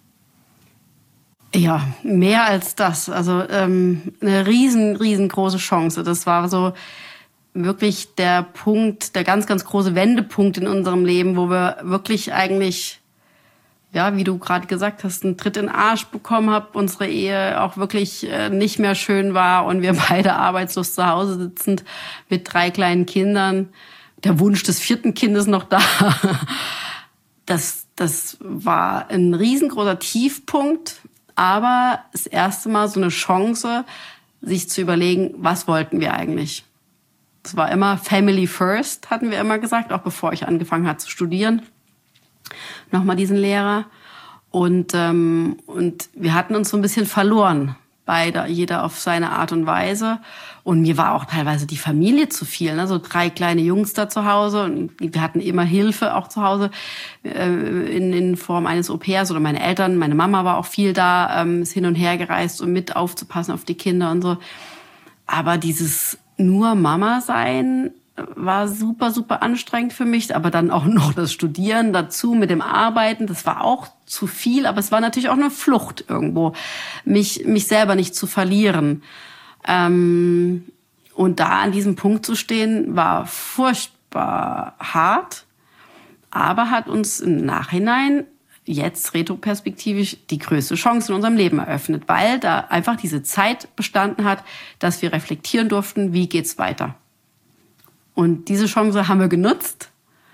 Ja, mehr als das. Also eine riesengroße Chance. Das war so wirklich der Punkt, der ganz, ganz große Wendepunkt in unserem Leben, wo wir wirklich eigentlich, ja, wie du gerade gesagt hast, einen Tritt in den Arsch bekommen haben, unsere Ehe auch wirklich nicht mehr schön war und wir beide arbeitslos zu Hause sitzend mit 3 kleinen Kindern. Der Wunsch des 4. Kindes noch da. Das war ein riesengroßer Tiefpunkt. Aber das erste Mal so eine Chance, sich zu überlegen, was wollten wir eigentlich? Es war immer Family First, hatten wir immer gesagt, auch bevor ich angefangen habe zu studieren. Nochmal diesen Lehrer. Und wir hatten uns so ein bisschen verloren, beide, jeder auf seine Art und Weise. Und mir war auch teilweise die Familie zu viel, ne? So 3 kleine Jungs da zu Hause. Und wir hatten immer Hilfe auch zu Hause in Form eines Au-pairs oder meine Eltern. Meine Mama war auch viel da, ist hin und her gereist, um mit aufzupassen auf die Kinder und so. Aber dieses nur Mama sein war super, super anstrengend für mich. Aber dann auch noch das Studieren dazu mit dem Arbeiten, das war auch zu viel. Aber es war natürlich auch eine Flucht irgendwo, mich selber nicht zu verlieren. Und da an diesem Punkt zu stehen, war furchtbar hart, aber hat uns im Nachhinein jetzt retroperspektivisch die größte Chance in unserem Leben eröffnet, weil da einfach diese Zeit bestanden hat, dass wir reflektieren durften, wie geht's weiter. Und diese Chance haben wir genutzt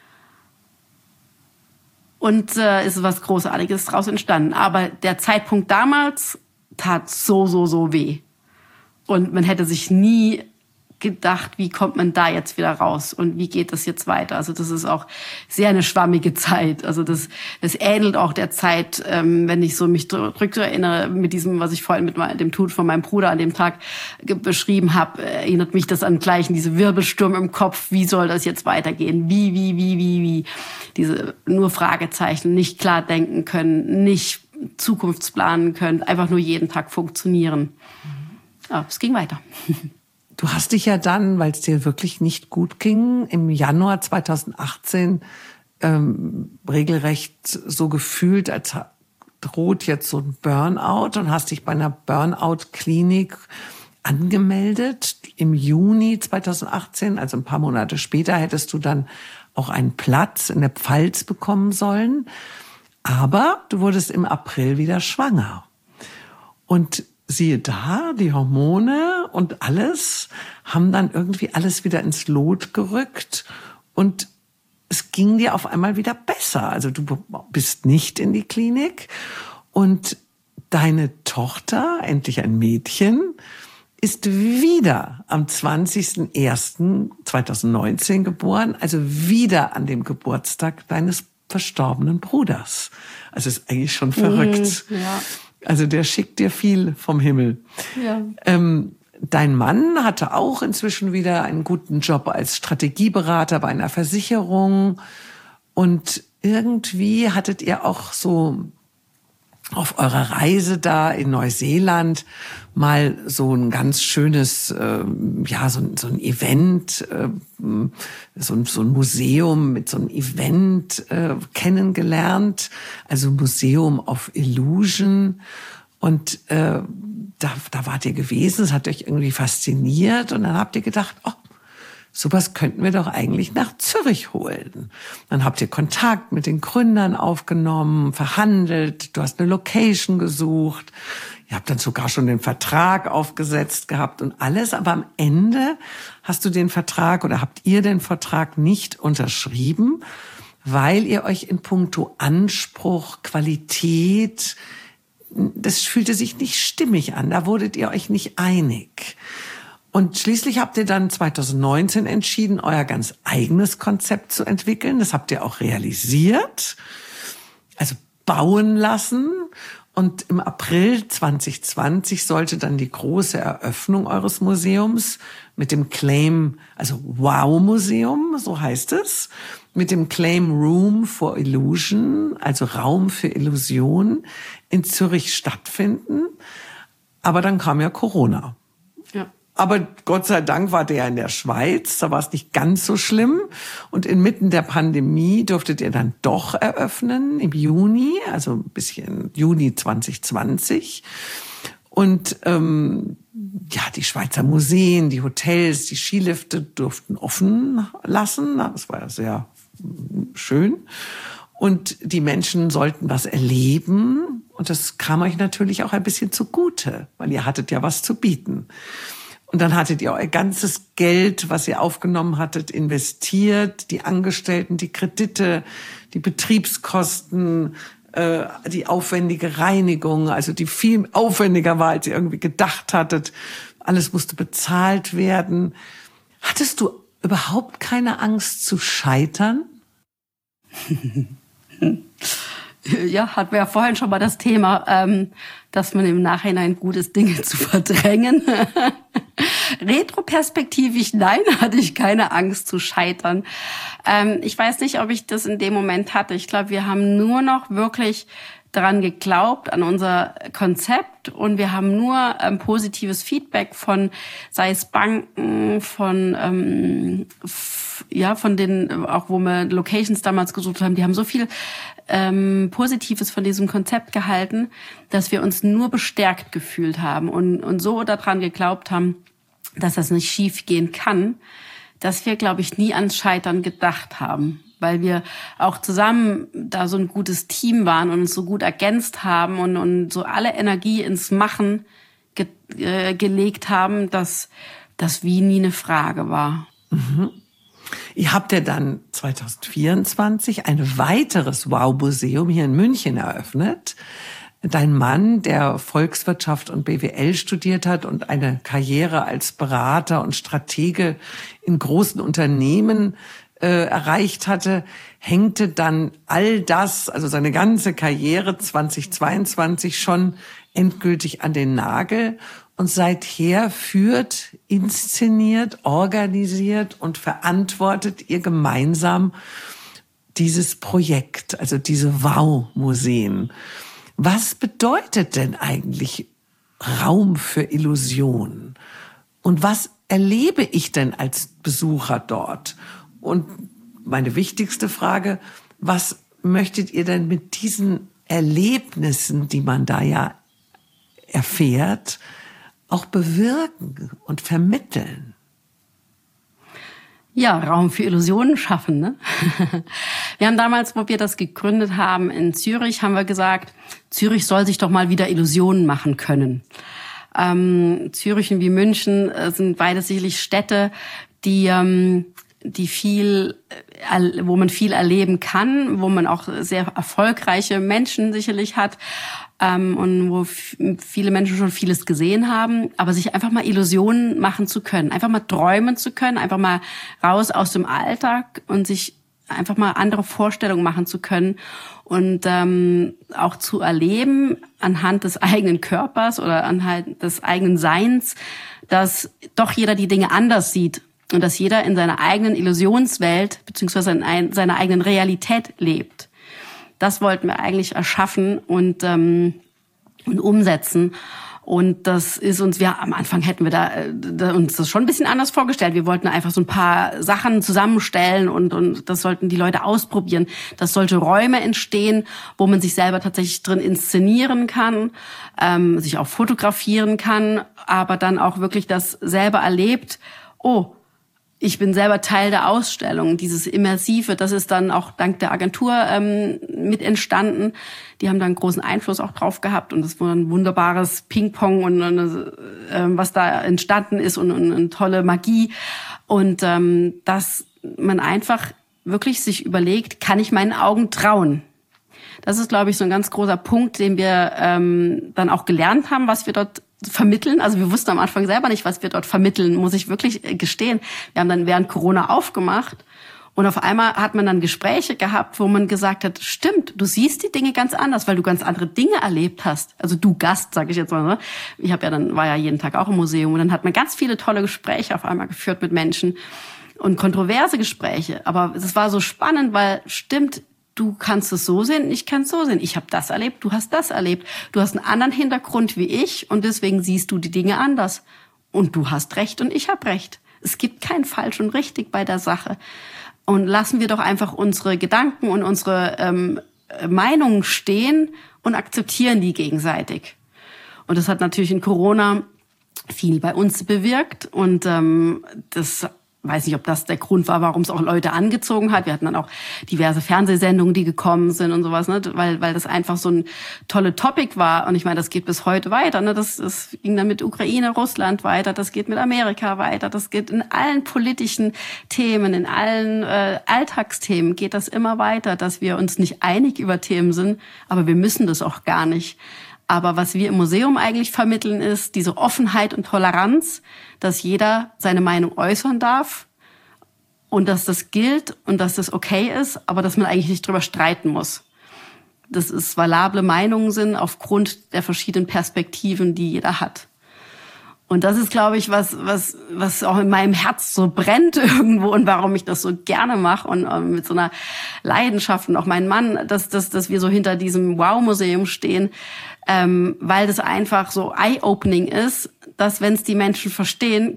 und ist was Großartiges daraus entstanden. Aber der Zeitpunkt damals tat so weh. Und man hätte sich nie gedacht, wie kommt man da jetzt wieder raus und wie geht das jetzt weiter? Also das ist auch sehr eine schwammige Zeit. Also das ähnelt auch der Zeit, wenn ich so mich zurückerinnere mit diesem, was ich vorhin mit dem Tod von meinem Bruder an dem Tag beschrieben habe, erinnert mich das an gleich diese Wirbelsturm im Kopf. Wie soll das jetzt weitergehen? Wie? Diese nur Fragezeichen, nicht klar denken können, nicht Zukunftsplanen können, einfach nur jeden Tag funktionieren. Aber es ging weiter. Du hast dich ja dann, weil es dir wirklich nicht gut ging, im Januar 2018 regelrecht so gefühlt, als droht jetzt so ein Burnout, und hast dich bei einer Burnout-Klinik angemeldet. Im Juni 2018, also ein paar Monate später, hättest du dann auch einen Platz in der Pfalz bekommen sollen. Aber du wurdest im April wieder schwanger. Und siehe da, die Hormone und alles haben dann irgendwie alles wieder ins Lot gerückt und es ging dir auf einmal wieder besser. Also du bist nicht in die Klinik und deine Tochter, endlich ein Mädchen, ist wieder am 20.01.2019 geboren, also wieder an dem Geburtstag deines verstorbenen Bruders. Also ist eigentlich schon verrückt. Ja. Also der schickt dir viel vom Himmel. Ja. Dein Mann hatte auch inzwischen wieder einen guten Job als Strategieberater bei einer Versicherung. Und irgendwie hattet ihr auch so auf eurer Reise da in Neuseeland mal so ein ganz schönes, so ein Event, so ein Museum mit so einem Event kennengelernt, also Museum of Illusion. Und da wart ihr gewesen, es hat euch irgendwie fasziniert und dann habt ihr gedacht, oh, sowas könnten wir doch eigentlich nach Zürich holen. Dann habt ihr Kontakt mit den Gründern aufgenommen, verhandelt, du hast eine Location gesucht, ihr habt dann sogar schon den Vertrag aufgesetzt gehabt und alles, aber am Ende hast du den Vertrag oder habt ihr den Vertrag nicht unterschrieben, weil ihr euch in puncto Anspruch, Qualität, das fühlte sich nicht stimmig an, da wurdet ihr euch nicht einig. Und schließlich habt ihr dann 2019 entschieden, euer ganz eigenes Konzept zu entwickeln. Das habt ihr auch realisiert, also bauen lassen. Und im April 2020 sollte dann die große Eröffnung eures Museums mit dem Claim, also Wow-Museum, so heißt es, mit dem Claim Room for Illusion, also Raum für Illusion, in Zürich stattfinden. Aber dann kam ja Corona. Ja. Aber Gott sei Dank war der ja in der Schweiz, da war es nicht ganz so schlimm. Und inmitten der Pandemie durftet ihr dann doch eröffnen im Juni, also ein bisschen Juni 2020. Und die Schweizer Museen, die Hotels, die Skilifte durften offen lassen. Das war ja sehr schön. Und die Menschen sollten was erleben. Und das kam euch natürlich auch ein bisschen zugute, weil ihr hattet ja was zu bieten. Und dann hattet ihr euer ganzes Geld, was ihr aufgenommen hattet, investiert, die Angestellten, die Kredite, die Betriebskosten, die aufwendige Reinigung, also die viel aufwendiger war, als ihr irgendwie gedacht hattet. Alles musste bezahlt werden. Hattest du überhaupt keine Angst zu scheitern? Ja, hatten wir ja vorhin schon mal das Thema, dass man im Nachhinein gut ist, Dinge zu verdrängen. Retroperspektivisch, nein, hatte ich keine Angst zu scheitern. Ich weiß nicht, ob ich das in dem Moment hatte. Ich glaube, wir haben nur noch wirklich daran geglaubt, an unser Konzept, und wir haben nur positives Feedback von, sei es Banken, von denen, auch wo wir Locations damals gesucht haben, die haben so viel Positives von diesem Konzept gehalten, dass wir uns nur bestärkt gefühlt haben und so daran geglaubt haben, dass das nicht schief gehen kann, dass wir, glaube ich, nie ans Scheitern gedacht haben, weil wir auch zusammen da so ein gutes Team waren und uns so gut ergänzt haben und so alle Energie ins Machen gelegt haben, dass das wie nie eine Frage war. Mhm. Ihr habt ja dann 2024 ein weiteres Wow-Museum hier in München eröffnet. Dein Mann, der Volkswirtschaft und BWL studiert hat und eine Karriere als Berater und Stratege in großen Unternehmen erreicht hatte, hängte dann all das, also seine ganze Karriere 2022 schon endgültig an den Nagel. Und seither führt, inszeniert, organisiert und verantwortet ihr gemeinsam dieses Projekt, also diese Wow-Museen. Was bedeutet denn eigentlich Raum für Illusion? Und was erlebe ich denn als Besucher dort? Und meine wichtigste Frage, was möchtet ihr denn mit diesen Erlebnissen, die man da ja erfährt, auch bewirken und vermitteln? Ja, Raum für Illusionen schaffen, ne? Wir haben damals, wo wir das gegründet haben in Zürich, haben wir gesagt, Zürich soll sich doch mal wieder Illusionen machen können. Zürich wie München sind beide sicherlich Städte, die viel, wo man viel erleben kann, wo man auch sehr erfolgreiche Menschen sicherlich hat, und wo viele Menschen schon vieles gesehen haben, aber sich einfach mal Illusionen machen zu können, einfach mal träumen zu können, einfach mal raus aus dem Alltag und sich einfach mal andere Vorstellungen machen zu können und auch zu erleben anhand des eigenen Körpers oder anhand des eigenen Seins, dass doch jeder die Dinge anders sieht und dass jeder in seiner eigenen Illusionswelt beziehungsweise in seiner eigenen Realität lebt. Das wollten wir eigentlich erschaffen und umsetzen. Und das ist uns, am Anfang hätten wir da uns das schon ein bisschen anders vorgestellt. Wir wollten einfach so ein paar Sachen zusammenstellen und das sollten die Leute ausprobieren. Das sollte Räume entstehen, wo man sich selber tatsächlich drin inszenieren kann, sich auch fotografieren kann, aber dann auch wirklich das selber erlebt. Oh, ich bin selber Teil der Ausstellung. Dieses Immersive, das ist dann auch dank der Agentur mit entstanden. Die haben da einen großen Einfluss auch drauf gehabt und es war ein wunderbares Ping-Pong und was da entstanden ist und eine tolle Magie. Und dass man einfach wirklich sich überlegt, kann ich meinen Augen trauen? Das ist, glaube ich, so ein ganz großer Punkt, den wir dann auch gelernt haben, was wir dort vermitteln. Also wir wussten am Anfang selber nicht, was wir dort vermitteln, muss ich wirklich gestehen. Wir haben dann während Corona aufgemacht und auf einmal hat man dann Gespräche gehabt, wo man gesagt hat, stimmt, du siehst die Dinge ganz anders, weil du ganz andere Dinge erlebt hast. Also du Gast, sage ich jetzt mal. Ne? Ich war ja jeden Tag auch im Museum und dann hat man ganz viele tolle Gespräche auf einmal geführt mit Menschen und kontroverse Gespräche. Aber es war so spannend, weil stimmt, du kannst es so sehen, ich kann es so sehen. Ich habe das erlebt, du hast das erlebt. Du hast einen anderen Hintergrund wie ich und deswegen siehst du die Dinge anders. Und du hast recht und ich habe recht. Es gibt kein falsch und richtig bei der Sache. Und lassen wir doch einfach unsere Gedanken und unsere Meinungen stehen und akzeptieren die gegenseitig. Und das hat natürlich in Corona viel bei uns bewirkt und das weiß nicht, ob das der Grund war, warum es auch Leute angezogen hat. Wir hatten dann auch diverse Fernsehsendungen, die gekommen sind und sowas, ne? Weil das einfach so ein tolle Topic war. Und ich meine, das geht bis heute weiter. Ne? Das ging dann mit Ukraine, Russland weiter, das geht mit Amerika weiter, das geht in allen politischen Themen, in allen Alltagsthemen geht das immer weiter, dass wir uns nicht einig über Themen sind, aber wir müssen das auch gar nicht. Aber was wir im Museum eigentlich vermitteln, ist diese Offenheit und Toleranz, dass jeder seine Meinung äußern darf und dass das gilt und dass das okay ist, aber dass man eigentlich nicht drüber streiten muss. Dass es valable Meinungen sind aufgrund der verschiedenen Perspektiven, die jeder hat. Und das ist, glaube ich, was auch in meinem Herz so brennt irgendwo und warum ich das so gerne mache und mit so einer Leidenschaft und auch mein Mann, dass wir so hinter diesem Wow-Museum stehen, weil das einfach so eye-opening ist, dass wenn es die Menschen verstehen,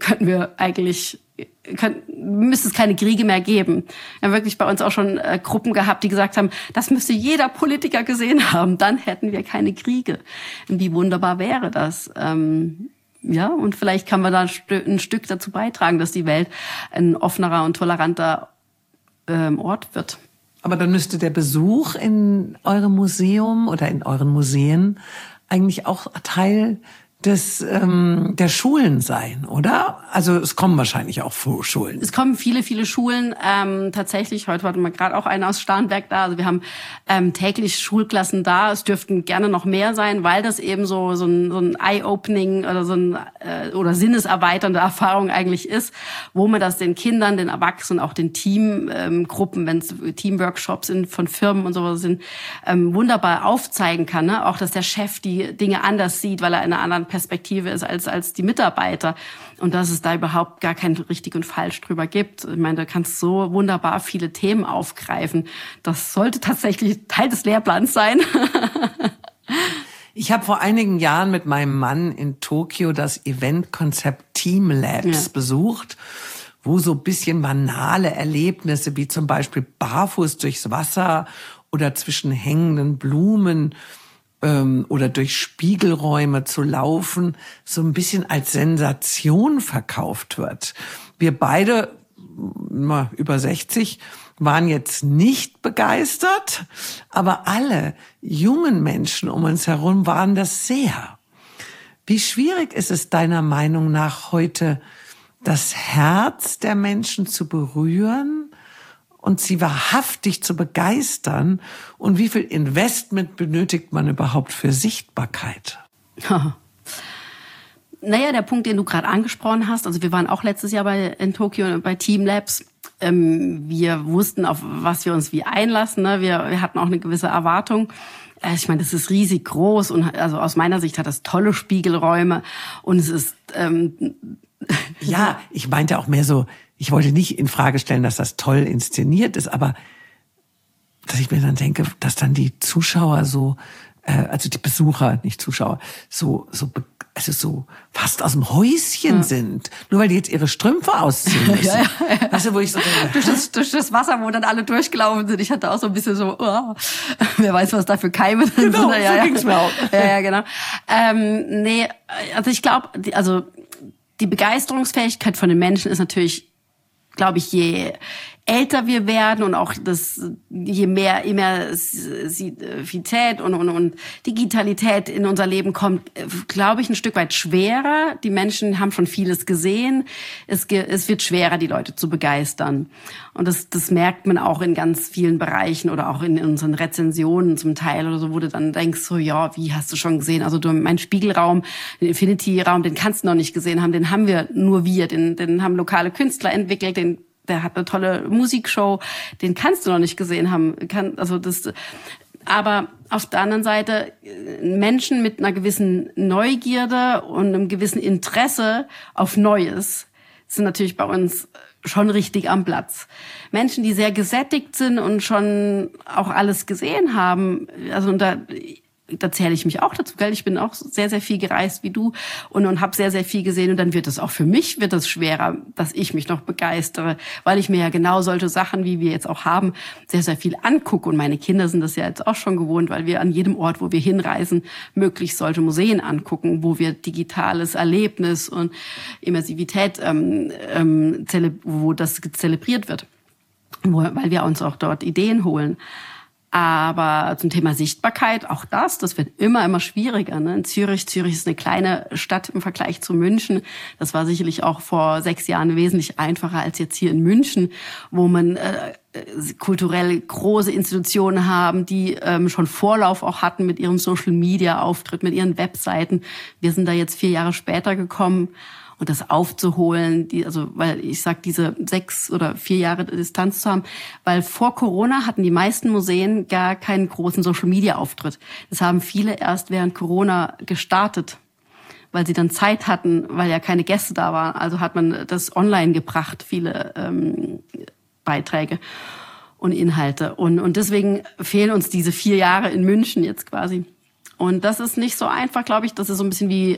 müsste es keine Kriege mehr geben. Wir haben wirklich bei uns auch schon Gruppen gehabt, die gesagt haben, das müsste jeder Politiker gesehen haben, dann hätten wir keine Kriege. Und wie wunderbar wäre das? Ja, und vielleicht kann man da ein Stück dazu beitragen, dass die Welt ein offenerer und toleranter Ort wird. Aber dann müsste der Besuch in eurem Museum oder in euren Museen eigentlich auch Teil der Schulen sein, oder? Also es kommen wahrscheinlich auch Schulen. Es kommen viele, viele Schulen. Tatsächlich, heute war mal gerade auch einer aus Starnberg da. Also wir haben täglich Schulklassen da. Es dürften gerne noch mehr sein, weil das eben so ein Eye-Opening oder oder sinneserweiternde Erfahrung eigentlich ist, wo man das den Kindern, den Erwachsenen, auch den Teamgruppen, wenn es Teamworkshops von Firmen und sowas sind, wunderbar aufzeigen kann. Ne? Auch, dass der Chef die Dinge anders sieht, weil er in einer anderen Perspektive ist als die Mitarbeiter und dass es da überhaupt gar kein richtig und falsch drüber gibt. Ich meine, da kannst du so wunderbar viele Themen aufgreifen. Das sollte tatsächlich Teil des Lehrplans sein. Ich habe vor einigen Jahren mit meinem Mann in Tokio das Eventkonzept Team Labs besucht, wo so ein bisschen banale Erlebnisse wie zum Beispiel barfuß durchs Wasser oder zwischen hängenden Blumen oder durch Spiegelräume zu laufen, so ein bisschen als Sensation verkauft wird. Wir beide, über 60, waren jetzt nicht begeistert, aber alle jungen Menschen um uns herum waren das sehr. Wie schwierig ist es deiner Meinung nach heute, das Herz der Menschen zu berühren und sie wahrhaftig zu begeistern? Und wie viel Investment benötigt man überhaupt für Sichtbarkeit? Naja, der Punkt, den du gerade angesprochen hast, also wir waren auch letztes Jahr in Tokio bei Team Labs. Wir wussten, auf was wir uns wie einlassen. Ne? Wir hatten auch eine gewisse Erwartung. Ich meine, das ist riesig groß und also aus meiner Sicht hat das tolle Spiegelräume und es ist ja, ich meinte auch mehr so, ich wollte nicht in Frage stellen, dass das toll inszeniert ist, aber dass ich mir dann denke, dass dann die Zuschauer so, also die Besucher, nicht Zuschauer, so fast aus dem Häuschen sind. Nur weil die jetzt ihre Strümpfe ausziehen müssen. Ja. Weißt du, wo ich so denke, durch das Wasser, wo dann alle durchgelaufen sind. Ich hatte auch so ein bisschen so, wer weiß, was da für Keime drin sind. Genau, so ging's mir auch. Ja, genau. Nee, also ich glaube, die Begeisterungsfähigkeit von den Menschen ist natürlich, glaube ich, je älter wir werden und auch je mehr Immersivität und Digitalität in unser Leben kommt, glaube ich, ein Stück weit schwerer. Die Menschen haben schon vieles gesehen. Es wird schwerer, die Leute zu begeistern. Und das merkt man auch in ganz vielen Bereichen oder auch in unseren Rezensionen zum Teil oder so, wo du dann denkst, so, ja, wie hast du schon gesehen? Also mein Spiegelraum, den Infinity-Raum, den kannst du noch nicht gesehen haben, den haben wir, den haben lokale Künstler entwickelt, der hat eine tolle Musikshow, den kannst du noch nicht gesehen haben. Aber auf der anderen Seite, Menschen mit einer gewissen Neugierde und einem gewissen Interesse auf Neues sind natürlich bei uns schon richtig am Platz. Menschen, die sehr gesättigt sind und schon auch alles gesehen haben, also da zähle ich mich auch dazu, gell? Ich bin auch sehr, sehr viel gereist wie du und habe sehr, sehr viel gesehen und dann wird es auch für mich schwerer, dass ich mich noch begeistere, weil ich mir ja genau solche Sachen, wie wir jetzt auch haben, sehr, sehr viel angucke und meine Kinder sind das ja jetzt auch schon gewohnt, weil wir an jedem Ort, wo wir hinreisen, möglichst solche Museen angucken, wo wir digitales Erlebnis und Immersivität, wo das zelebriert wird, weil wir uns auch dort Ideen holen. Aber zum Thema Sichtbarkeit, auch das wird immer schwieriger. Ne? In Zürich ist eine kleine Stadt im Vergleich zu München. Das war sicherlich auch vor 6 Jahren wesentlich einfacher als jetzt hier in München, wo man kulturell große Institutionen haben, die schon Vorlauf auch hatten mit ihrem Social-Media-Auftritt, mit ihren Webseiten. Wir sind da jetzt 4 Jahre später gekommen. Und das aufzuholen, weil ich sag, diese 6 oder 4 Jahre Distanz zu haben, weil vor Corona hatten die meisten Museen gar keinen großen Social-Media-Auftritt. Das haben viele erst während Corona gestartet, weil sie dann Zeit hatten, weil ja keine Gäste da waren. Also hat man das online gebracht, viele Beiträge und Inhalte. Und deswegen fehlen uns diese 4 Jahre in München jetzt quasi. Und das ist nicht so einfach, glaube ich. Das ist so ein bisschen wie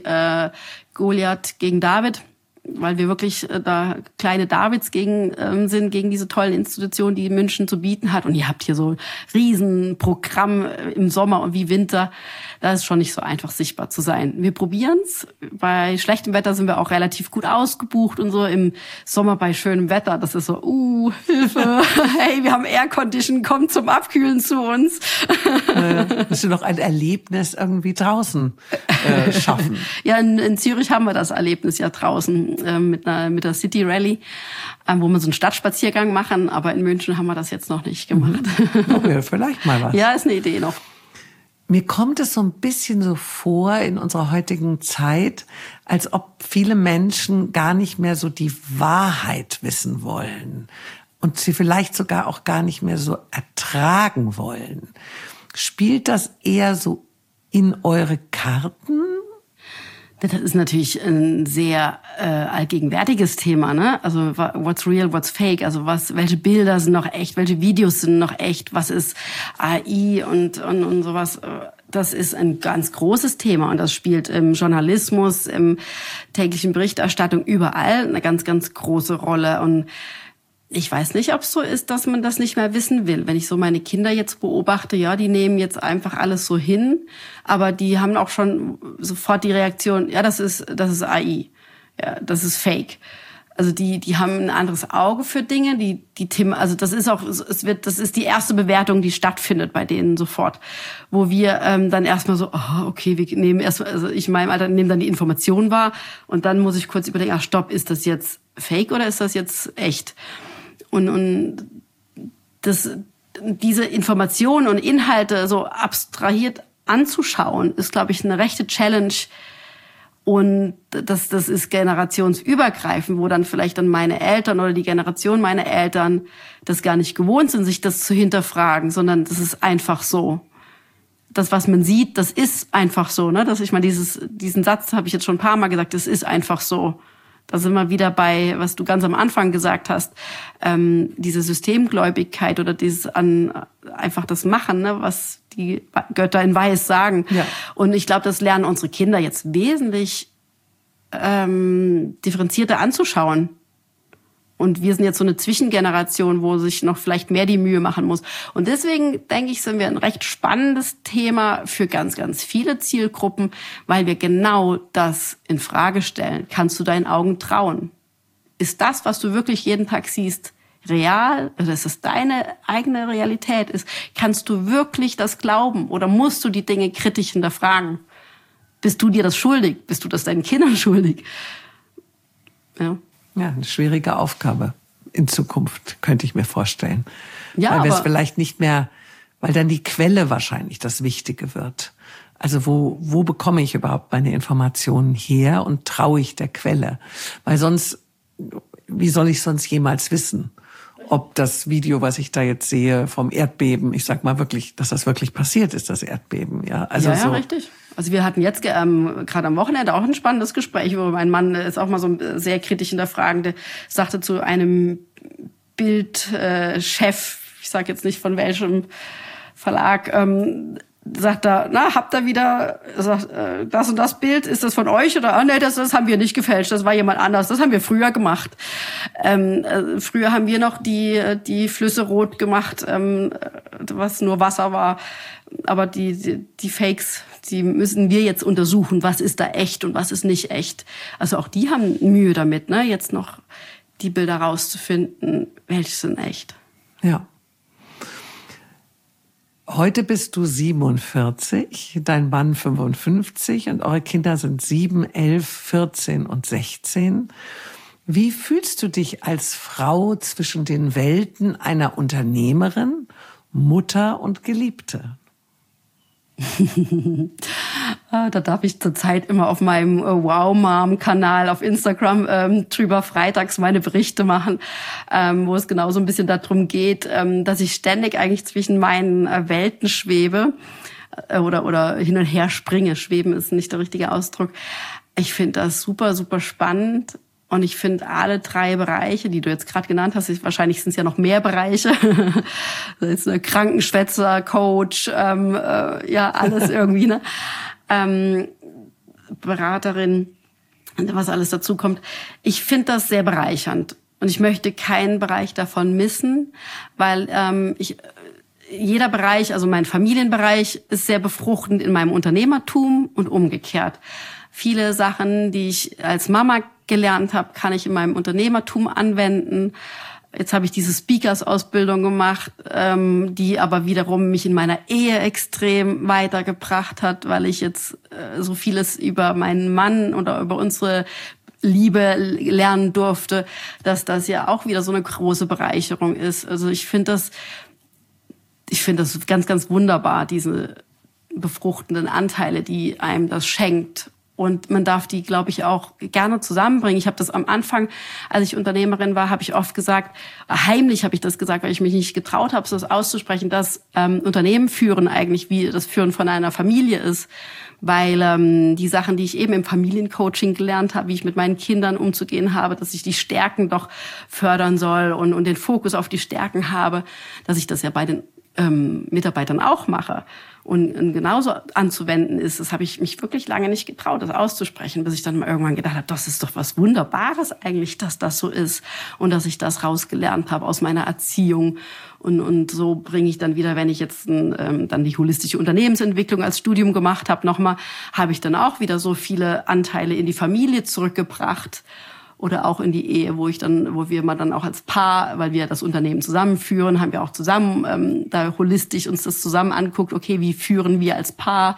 Goliath gegen David, weil wir wirklich da kleine Davids sind gegen diese tollen Institutionen, die München zu bieten hat. Und ihr habt hier so ein Riesenprogramm im Sommer und wie Winter. Da ist schon nicht so einfach, sichtbar zu sein. Wir probieren's. Bei schlechtem Wetter sind wir auch relativ gut ausgebucht und so. Im Sommer bei schönem Wetter, das ist so, Hilfe, hey, wir haben Aircondition, kommt zum Abkühlen zu uns. Musst du noch ein Erlebnis irgendwie draußen schaffen? Ja, in Zürich haben wir das Erlebnis ja draußen mit der City Rally, wo wir so einen Stadtspaziergang machen, aber in München haben wir das jetzt noch nicht gemacht. Okay, vielleicht mal was. Ja, ist eine Idee noch. Mir kommt es so ein bisschen so vor in unserer heutigen Zeit, als ob viele Menschen gar nicht mehr so die Wahrheit wissen wollen und sie vielleicht sogar auch gar nicht mehr so ertragen wollen. Spielt das eher so in eure Karten? Das ist natürlich ein sehr allgegenwärtiges Thema, ne? Also what's real, what's fake? Also welche Bilder sind noch echt, welche Videos sind noch echt? Was ist AI und sowas? Das ist ein ganz großes Thema und das spielt im Journalismus, im täglichen Berichterstattung überall eine ganz, ganz große Rolle. Und ich weiß nicht, ob es so ist, dass man das nicht mehr wissen will. Wenn ich so meine Kinder jetzt beobachte, ja, die nehmen jetzt einfach alles so hin, aber die haben auch schon sofort die Reaktion, ja, das ist AI, ja, das ist Fake. Also die haben ein anderes Auge für Dinge, die Themen, also das ist die erste Bewertung, die stattfindet bei denen sofort, wo wir dann erstmal so, okay, wir nehmen erstmal, also ich in meinem Alter nehme dann die Information wahr und dann muss ich kurz überlegen, stopp, ist das jetzt Fake oder ist das jetzt echt? Und diese Informationen und Inhalte so abstrahiert anzuschauen, ist, glaube ich, eine rechte Challenge. Und das ist generationsübergreifend, wo dann vielleicht dann meine Eltern oder die Generation meiner Eltern das gar nicht gewohnt sind, sich das zu hinterfragen, sondern das ist einfach so. Das, was man sieht, das ist einfach so, ne? Ich meine, diesen Satz habe ich jetzt schon ein paar Mal gesagt, das ist einfach so. Da sind wir wieder bei, was du ganz am Anfang gesagt hast, diese Systemgläubigkeit oder dieses einfach das Machen, ne, was die Götter in Weiß sagen. Ja. Und ich glaube, das lernen unsere Kinder jetzt wesentlich differenzierter anzuschauen. Und wir sind jetzt so eine Zwischengeneration, wo sich noch vielleicht mehr die Mühe machen muss. Und deswegen, denke ich, sind wir ein recht spannendes Thema für ganz, ganz viele Zielgruppen, weil wir genau das in Frage stellen. Kannst du deinen Augen trauen? Ist das, was du wirklich jeden Tag siehst, real? Dass es deine eigene Realität ist? Kannst du wirklich das glauben? Oder musst du die Dinge kritisch hinterfragen? Bist du dir das schuldig? Bist du das deinen Kindern schuldig? Ja. Ja, eine schwierige Aufgabe in Zukunft, könnte ich mir vorstellen. Ja, weil wir es aber vielleicht nicht mehr, weil dann die Quelle wahrscheinlich das Wichtige wird. Also wo bekomme ich überhaupt meine Informationen her und traue ich der Quelle? Weil sonst, wie soll ich sonst jemals wissen, ob das Video, was ich da jetzt sehe vom Erdbeben, ich sag mal wirklich, dass das wirklich passiert ist, das Erdbeben, ja? Also ja, so. richtig. Also wir hatten jetzt gerade am Wochenende auch ein spannendes Gespräch, wo mein Mann ist auch mal so sehr kritisch hinterfragende, sagte zu einem Bildchef, ich sage jetzt nicht von welchem Verlag, sagt er, habt ihr wieder, sagt, das und das Bild, ist das von euch? Oder, nee, das haben wir nicht gefälscht, das war jemand anders, das haben wir früher gemacht. Früher haben wir noch die Flüsse rot gemacht, was nur Wasser war. Aber die Fakes, die müssen wir jetzt untersuchen, was ist da echt und was ist nicht echt. Also auch die haben Mühe damit, ne, jetzt noch die Bilder rauszufinden, welche sind echt. Ja. Heute bist du 47, dein Mann 55 und eure Kinder sind 7, 11, 14 und 16. Wie fühlst du dich als Frau zwischen den Welten einer Unternehmerin, Mutter und Geliebte? Da darf ich zurzeit immer auf meinem Wow-Mom-Kanal auf Instagram drüber freitags meine Berichte machen, wo es genau so ein bisschen darum geht, dass ich ständig eigentlich zwischen meinen Welten schwebe oder hin und her springe. Schweben ist nicht der richtige Ausdruck. Ich finde das super, super spannend. Und ich finde alle 3 Bereiche, die du jetzt gerade genannt hast, wahrscheinlich sind es ja noch mehr Bereiche, das ist eine Krankenschwätzer, Coach, ja alles irgendwie, ne, Beraterin, was alles dazu kommt. Ich finde das sehr bereichernd und ich möchte keinen Bereich davon missen, weil jeder Bereich, also mein Familienbereich, ist sehr befruchtend in meinem Unternehmertum und umgekehrt. Viele Sachen, die ich als Mama gelernt habe, kann ich in meinem Unternehmertum anwenden. Jetzt habe ich diese Speakers-Ausbildung gemacht, die aber wiederum mich in meiner Ehe extrem weitergebracht hat, weil ich jetzt so vieles über meinen Mann oder über unsere Liebe lernen durfte, dass das ja auch wieder so eine große Bereicherung ist. Also ich finde das ganz, ganz wunderbar, diese befruchtenden Anteile, die einem das schenkt. Und man darf die, glaube ich, auch gerne zusammenbringen. Ich habe das am Anfang, als ich Unternehmerin war, habe ich oft gesagt, heimlich habe ich das gesagt, weil ich mich nicht getraut habe, das auszusprechen, dass Unternehmen führen eigentlich wie das Führen von einer Familie ist. Weil die Sachen, die ich eben im Familiencoaching gelernt habe, wie ich mit meinen Kindern umzugehen habe, dass ich die Stärken doch fördern soll und den Fokus auf die Stärken habe, dass ich das ja bei den Mitarbeitern auch mache und genauso anzuwenden ist. Das habe ich mich wirklich lange nicht getraut, das auszusprechen, bis ich dann mal irgendwann gedacht habe, das ist doch was Wunderbares eigentlich, dass das so ist und dass ich das rausgelernt habe aus meiner Erziehung. Und so bringe ich dann wieder, wenn ich jetzt dann die holistische Unternehmensentwicklung als Studium gemacht habe, nochmal, habe ich dann auch wieder so viele Anteile in die Familie zurückgebracht. Oder auch in die Ehe, wo wir mal dann auch als Paar, weil wir das Unternehmen zusammenführen, haben wir auch zusammen da holistisch uns das zusammen anguckt, okay, wie führen wir als Paar?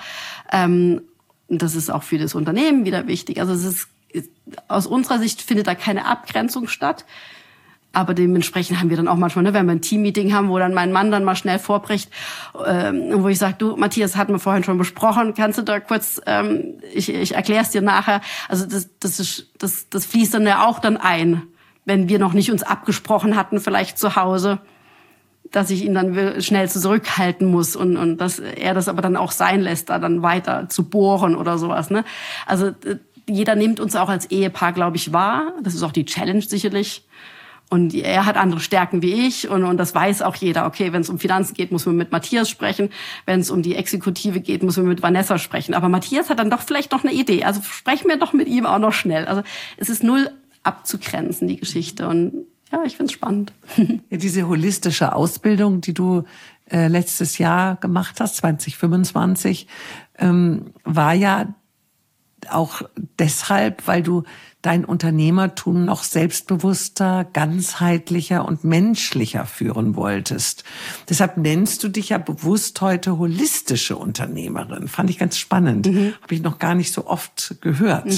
Das ist auch für das Unternehmen wieder wichtig. Also aus unserer Sicht findet da keine Abgrenzung statt. Aber dementsprechend haben wir dann auch manchmal, ne, wenn wir ein Teammeeting haben, wo dann mein Mann dann mal schnell vorbricht, wo ich sage, du, Matthias, hatten wir vorhin schon besprochen, kannst du da kurz, ich erkläre es dir nachher. Also das fließt dann ja auch dann ein, wenn wir noch nicht uns abgesprochen hatten, vielleicht zu Hause, dass ich ihn dann schnell zurückhalten muss und dass er das aber dann auch sein lässt, da dann weiter zu bohren oder sowas, ne? Also jeder nimmt uns auch als Ehepaar, glaube ich, wahr. Das ist auch die Challenge sicherlich. Und er hat andere Stärken wie ich und das weiß auch jeder. Okay, wenn es um Finanzen geht, muss man mit Matthias sprechen. Wenn es um die Exekutive geht, muss man mit Vanessa sprechen. Aber Matthias hat dann doch vielleicht noch eine Idee. Also sprechen wir doch mit ihm auch noch schnell. Also es ist null abzugrenzen, die Geschichte. Und ja, ich find's spannend. Ja, diese holistische Ausbildung, die du letztes Jahr gemacht hast, 2025, war ja auch deshalb, weil du dein Unternehmertum noch selbstbewusster, ganzheitlicher und menschlicher führen wolltest. Deshalb nennst du dich ja bewusst heute holistische Unternehmerin. Fand ich ganz spannend. Habe ich noch gar nicht so oft gehört.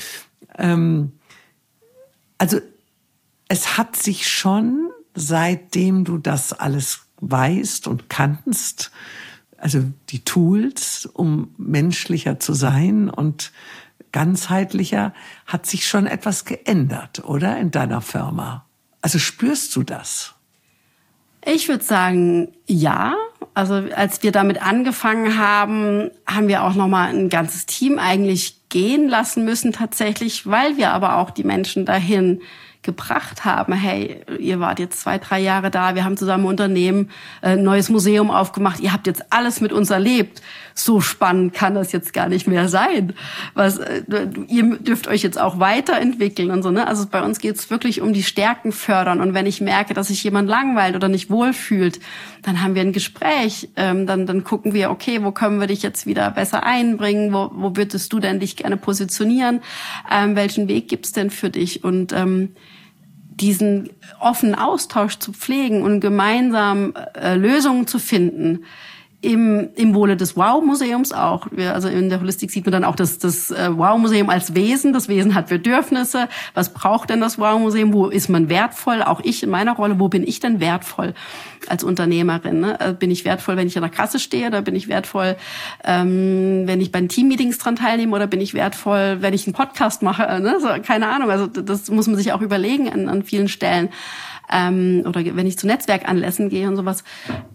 Also es hat sich schon, seitdem du das alles weißt und kannst, also die Tools, um menschlicher zu sein und ganzheitlicher, hat sich schon etwas geändert, oder? In deiner Firma. Also spürst du das? Ich würde sagen, ja. Also als wir damit angefangen haben, haben wir auch nochmal ein ganzes Team eigentlich gehen lassen müssen tatsächlich, weil wir aber auch die Menschen dahin gebracht haben. Hey, ihr wart jetzt 2-3 Jahre da, wir haben zusammen ein Unternehmen, ein neues Museum aufgemacht, ihr habt jetzt alles mit uns erlebt. So spannend kann das jetzt gar nicht mehr sein. Ihr dürft euch jetzt auch weiterentwickeln und so, ne? Also bei uns geht's wirklich um die Stärken fördern. Und wenn ich merke, dass sich jemand langweilt oder nicht wohlfühlt, dann haben wir ein Gespräch. Dann gucken wir, okay, wo können wir dich jetzt wieder besser einbringen? Wo würdest du denn dich gerne positionieren? Welchen Weg gibt's denn für dich? Und diesen offenen Austausch zu pflegen und gemeinsam Lösungen zu finden, im Wohle des Wow-Museums auch. Also in der Holistik sieht man dann auch das Wow-Museum als Wesen. Das Wesen hat Bedürfnisse. Was braucht denn das Wow-Museum? Wo ist man wertvoll? Auch ich in meiner Rolle. Wo bin ich denn wertvoll als Unternehmerin? Ne? Bin ich wertvoll, wenn ich an der Kasse stehe? Oder bin ich wertvoll, wenn ich bei den Teammeetings dran teilnehme? Oder bin ich wertvoll, wenn ich einen Podcast mache? Ne? So, keine Ahnung. Also das muss man sich auch überlegen an vielen Stellen. Oder wenn ich zu Netzwerkanlässen gehe und sowas.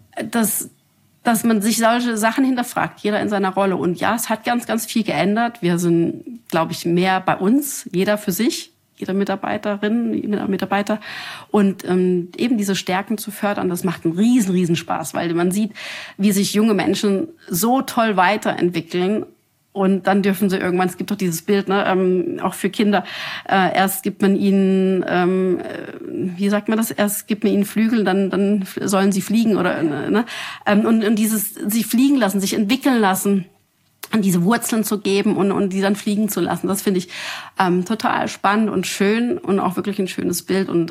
Dass man sich solche Sachen hinterfragt, jeder in seiner Rolle. Und ja, es hat ganz, ganz viel geändert. Wir sind, glaube ich, mehr bei uns, jeder für sich, jede Mitarbeiterin, jeder Mitarbeiter. Und eben diese Stärken zu fördern, das macht einen riesen Spaß, weil man sieht, wie sich junge Menschen so toll weiterentwickeln. Und dann dürfen sie irgendwann, es gibt doch dieses Bild, ne, auch für Kinder, erst gibt man ihnen, wie sagt man das, erst gibt man ihnen Flügel, dann sollen sie fliegen oder, ne, und dieses, sie fliegen lassen, sich entwickeln lassen, an diese Wurzeln zu geben und die dann fliegen zu lassen, das finde ich total spannend und schön und auch wirklich ein schönes Bild und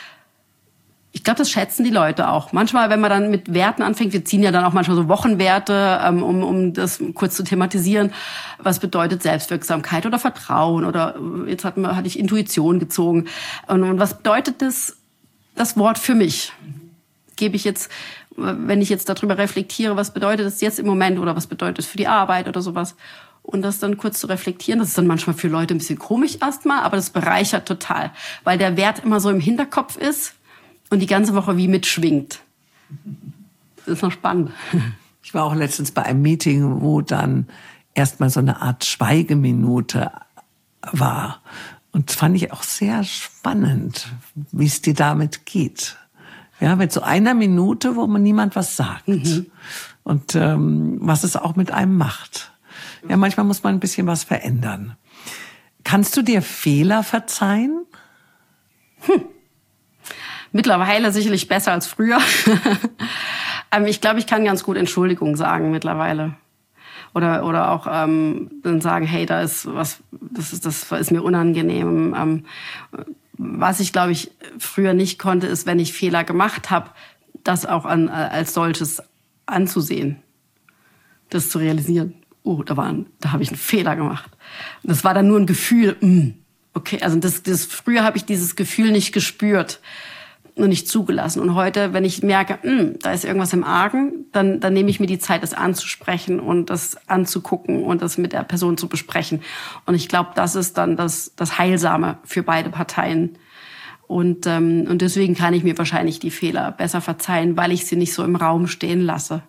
ich glaube, das schätzen die Leute auch. Manchmal, wenn man dann mit Werten anfängt, wir ziehen ja dann auch manchmal so Wochenwerte, um das kurz zu thematisieren. Was bedeutet Selbstwirksamkeit oder Vertrauen? Oder jetzt hatte ich Intuition gezogen. Und was bedeutet das Wort für mich? Gebe ich jetzt, wenn ich jetzt darüber reflektiere, was bedeutet das jetzt im Moment oder was bedeutet es für die Arbeit oder sowas? Und das dann kurz zu reflektieren, das ist dann manchmal für Leute ein bisschen komisch erstmal, aber das bereichert total, weil der Wert immer so im Hinterkopf ist. Und die ganze Woche wie mitschwingt. Das ist noch spannend. Ich war auch letztens bei einem Meeting, wo dann erstmal so eine Art Schweigeminute war. Und das fand ich auch sehr spannend, wie es dir damit geht. Ja, mit so einer Minute, wo man niemand was sagt. Und was es auch mit einem macht. Ja, manchmal muss man ein bisschen was verändern. Kannst du dir Fehler verzeihen? Mittlerweile sicherlich besser als früher. Ich glaube, ich kann ganz gut Entschuldigung sagen mittlerweile. Oder auch dann sagen, hey, da ist was, das ist mir unangenehm. Was ich, glaube ich, früher nicht konnte, ist, wenn ich Fehler gemacht habe, das auch als solches anzusehen. Das zu realisieren. Da habe ich einen Fehler gemacht. Und das war dann nur ein Gefühl. Okay, also früher habe ich dieses Gefühl nicht gespürt. Und nicht zugelassen. Und heute, wenn ich merke, da ist irgendwas im Argen, dann nehme ich mir die Zeit, das anzusprechen und das anzugucken und das mit der Person zu besprechen. Und ich glaube, das ist dann das Heilsame für beide Parteien. Und deswegen kann ich mir wahrscheinlich die Fehler besser verzeihen, weil ich sie nicht so im Raum stehen lasse.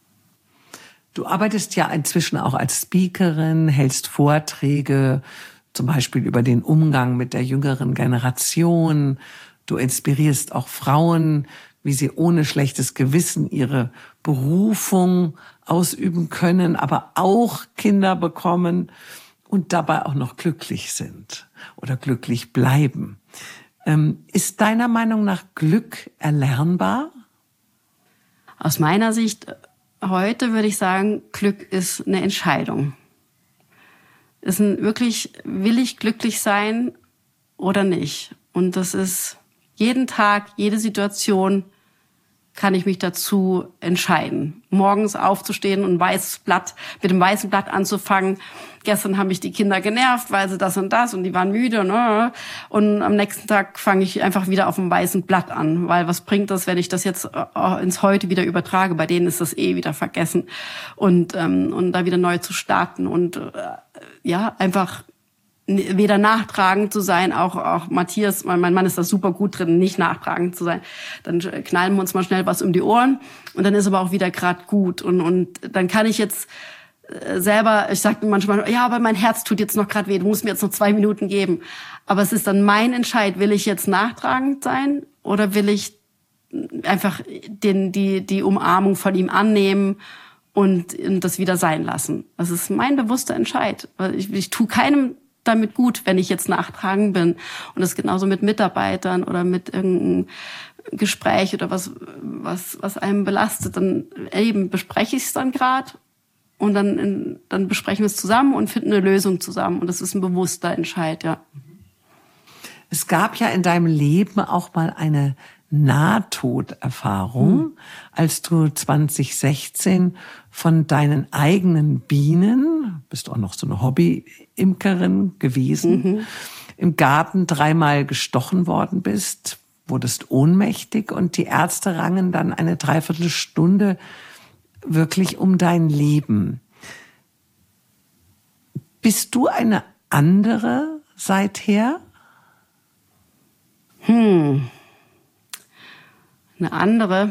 Du arbeitest ja inzwischen auch als Speakerin, hältst Vorträge zum Beispiel über den Umgang mit der jüngeren Generation. Du inspirierst auch Frauen, wie sie ohne schlechtes Gewissen ihre Berufung ausüben können, aber auch Kinder bekommen und dabei auch noch glücklich sind oder glücklich bleiben. Ist deiner Meinung nach Glück erlernbar? Aus meiner Sicht heute würde ich sagen, Glück ist eine Entscheidung. Will ich glücklich sein oder nicht? Und das ist jeden Tag, jede Situation kann ich mich dazu entscheiden. Morgens aufzustehen und mit dem weißen Blatt anzufangen. Gestern haben mich die Kinder genervt, weil sie das und die waren müde. Ne? Und am nächsten Tag fange ich einfach wieder auf dem weißen Blatt an. Weil was bringt das, wenn ich das jetzt ins Heute wieder übertrage? Bei denen ist das wieder vergessen. Und da wieder neu zu starten und einfach weder nachtragend zu sein, auch Matthias, mein Mann ist da super gut drin, nicht nachtragend zu sein. Dann knallen wir uns mal schnell was um die Ohren und dann ist aber auch wieder gerade gut. Und dann kann ich jetzt selber, ich sage manchmal, ja, aber mein Herz tut jetzt noch gerade weh, du musst mir jetzt noch 2 Minuten geben. Aber es ist dann mein Entscheid, will ich jetzt nachtragend sein oder will ich einfach die Umarmung von ihm annehmen und das wieder sein lassen. Das ist mein bewusster Entscheid. Ich tue keinem damit gut, wenn ich jetzt nachtragend bin. Und das genauso mit Mitarbeitern oder mit irgendeinem Gespräch oder was einem belastet. Dann eben bespreche ich es dann gerade und dann besprechen wir es zusammen und finden eine Lösung zusammen. Und das ist ein bewusster Entscheid, ja. Es gab ja in deinem Leben auch mal eine Nahtoderfahrung, als du 2016 von deinen eigenen Bienen, bist auch noch so eine Hobby-Imkerin gewesen, im Garten 3-mal gestochen worden bist, wurdest ohnmächtig und die Ärzte rangen dann eine Dreiviertelstunde wirklich um dein Leben. Bist du eine andere seither? Eine andere.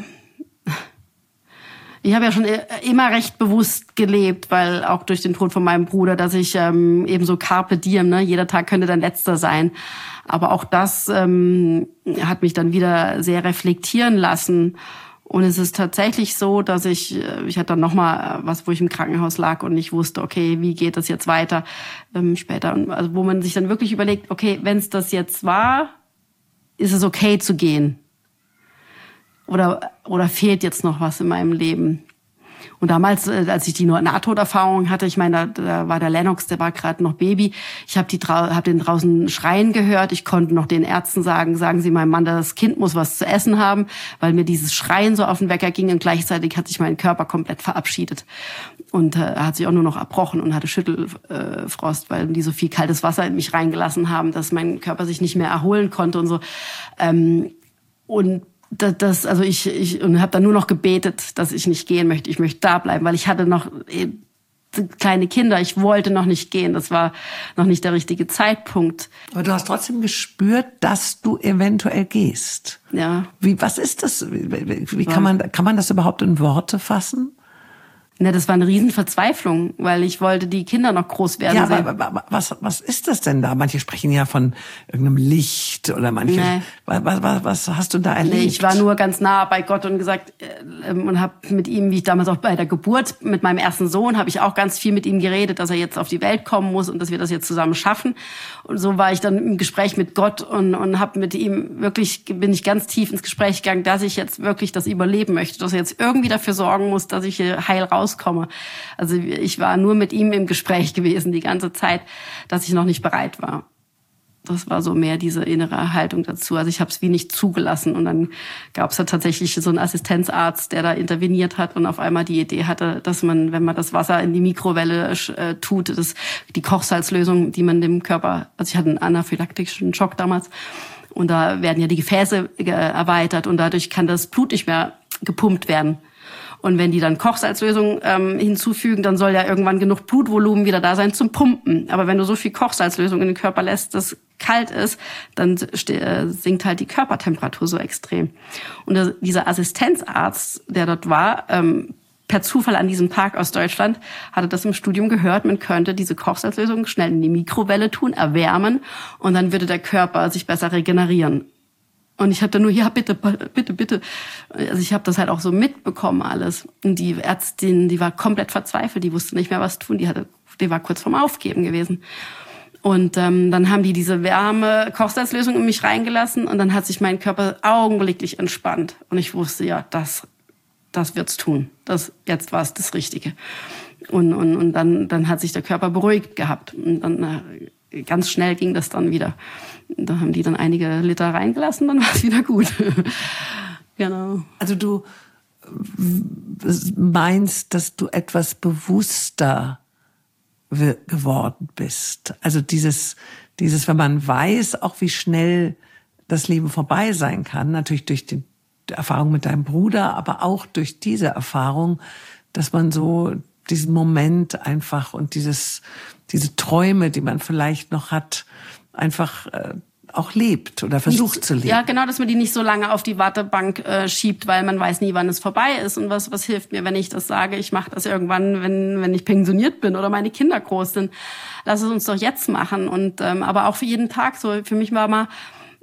Ich habe ja schon immer recht bewusst gelebt, weil auch durch den Tod von meinem Bruder, dass ich eben so Carpe Diem, ne, jeder Tag könnte dein letzter sein. Aber auch das hat mich dann wieder sehr reflektieren lassen. Und es ist tatsächlich so, dass ich hatte dann nochmal wo ich im Krankenhaus lag und nicht wusste, okay, wie geht das jetzt weiter später. Also wo man sich dann wirklich überlegt, okay, wenn es das jetzt war, ist es okay zu gehen. Oder fehlt jetzt noch was in meinem Leben? Und damals, als ich die Nahtoderfahrung hatte, ich meine, da war der Lennox, der war gerade noch Baby. Ich habe den draußen schreien gehört. Ich konnte noch den Ärzten sagen Sie meinem Mann, das Kind muss was zu essen haben, weil mir dieses Schreien so auf den Wecker ging und gleichzeitig hat sich mein Körper komplett verabschiedet. Und er hat sich auch nur noch erbrochen und hatte Schüttelfrost, weil die so viel kaltes Wasser in mich reingelassen haben, dass mein Körper sich nicht mehr erholen konnte und so. Ich habe dann nur noch gebetet, dass ich nicht gehen möchte. Ich möchte da bleiben, weil ich hatte noch kleine Kinder. Ich wollte noch nicht gehen. Das war noch nicht der richtige Zeitpunkt. Aber du hast trotzdem gespürt, dass du eventuell gehst. Ja. Was ist das? Wie kann man das überhaupt in Worte fassen? Na, das war eine Riesenverzweiflung, weil ich wollte die Kinder noch groß werden. Ja, aber was ist das denn da? Manche sprechen ja von irgendeinem Licht oder manche. Nee. Was hast du da erlebt? Nee, ich war nur ganz nah bei Gott und gesagt und habe mit ihm, wie ich damals auch bei der Geburt mit meinem ersten Sohn, habe ich auch ganz viel mit ihm geredet, dass er jetzt auf die Welt kommen muss und dass wir das jetzt zusammen schaffen. Und so war ich dann im Gespräch mit Gott und habe mit ihm bin ich ganz tief ins Gespräch gegangen, dass ich jetzt wirklich das überleben möchte, dass er jetzt irgendwie dafür sorgen muss, dass ich hier heil rauskomme. Also ich war nur mit ihm im Gespräch gewesen die ganze Zeit, dass ich noch nicht bereit war. Das war so mehr diese innere Haltung dazu. Also ich habe es wie nicht zugelassen. Und dann gab es da tatsächlich so einen Assistenzarzt, der da interveniert hat und auf einmal die Idee hatte, dass man, wenn man das Wasser in die Mikrowelle tut, die Kochsalzlösung, die man dem Körper, also ich hatte einen anaphylaktischen Schock damals, und da werden ja die Gefäße erweitert und dadurch kann das Blut nicht mehr gepumpt werden. Und wenn die dann Kochsalzlösung hinzufügen, dann soll ja irgendwann genug Blutvolumen wieder da sein zum Pumpen. Aber wenn du so viel Kochsalzlösung in den Körper lässt, dass kalt ist, dann sinkt halt die Körpertemperatur so extrem. Und dieser Assistenzarzt, der dort war, per Zufall an diesem Tag aus Deutschland, hatte das im Studium gehört, man könnte diese Kochsalzlösung schnell in die Mikrowelle tun, erwärmen und dann würde der Körper sich besser regenerieren. Und ich hatte nur, ja, bitte, bitte, bitte. Also ich habe das halt auch so mitbekommen alles. Und die Ärztin, die war komplett verzweifelt, die wusste nicht mehr, was tun. Die war kurz vorm Aufgeben gewesen. Und dann haben die diese warme Kochsalzlösung in mich reingelassen und dann hat sich mein Körper augenblicklich entspannt. Und ich wusste, ja, das wird's tun. Jetzt war es das Richtige. Und dann hat sich der Körper beruhigt gehabt. Und dann ganz schnell ging das dann wieder. Da haben die dann einige Liter reingelassen, dann war es wieder gut. Genau. Also du meinst, dass du etwas bewusster geworden bist. Also dieses, wenn man weiß, auch wie schnell das Leben vorbei sein kann, natürlich durch die Erfahrung mit deinem Bruder, aber auch durch diese Erfahrung, dass man so diesen Moment einfach und diese Träume, die man vielleicht noch hat, einfach auch lebt oder versucht zu leben. Ja, genau, dass man die nicht so lange auf die Wartebank schiebt, weil man weiß nie, wann es vorbei ist. Und was hilft mir, wenn ich das sage, ich mache das irgendwann, wenn ich pensioniert bin oder meine Kinder groß sind. Lass es uns doch jetzt machen. Und aber auch für jeden Tag so. Für mich war mal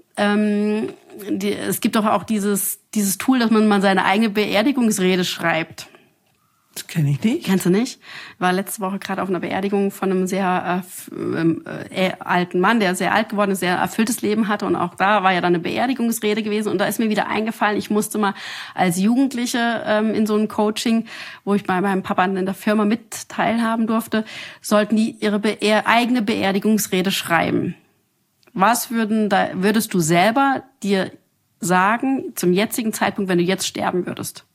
es gibt doch auch dieses Tool, dass man mal seine eigene Beerdigungsrede schreibt. Das kenne ich nicht. Kennst du nicht? War letzte Woche gerade auf einer Beerdigung von einem sehr alten Mann, der sehr alt geworden ist, sehr erfülltes Leben hatte. Und auch da war ja dann eine Beerdigungsrede gewesen. Und da ist mir wieder eingefallen, ich musste mal als Jugendliche in so einem Coaching, wo ich bei meinem Papa in der Firma mit teilhaben durfte, sollten die ihre eigene Beerdigungsrede schreiben. Was würdest du selber dir sagen zum jetzigen Zeitpunkt, wenn du jetzt sterben würdest?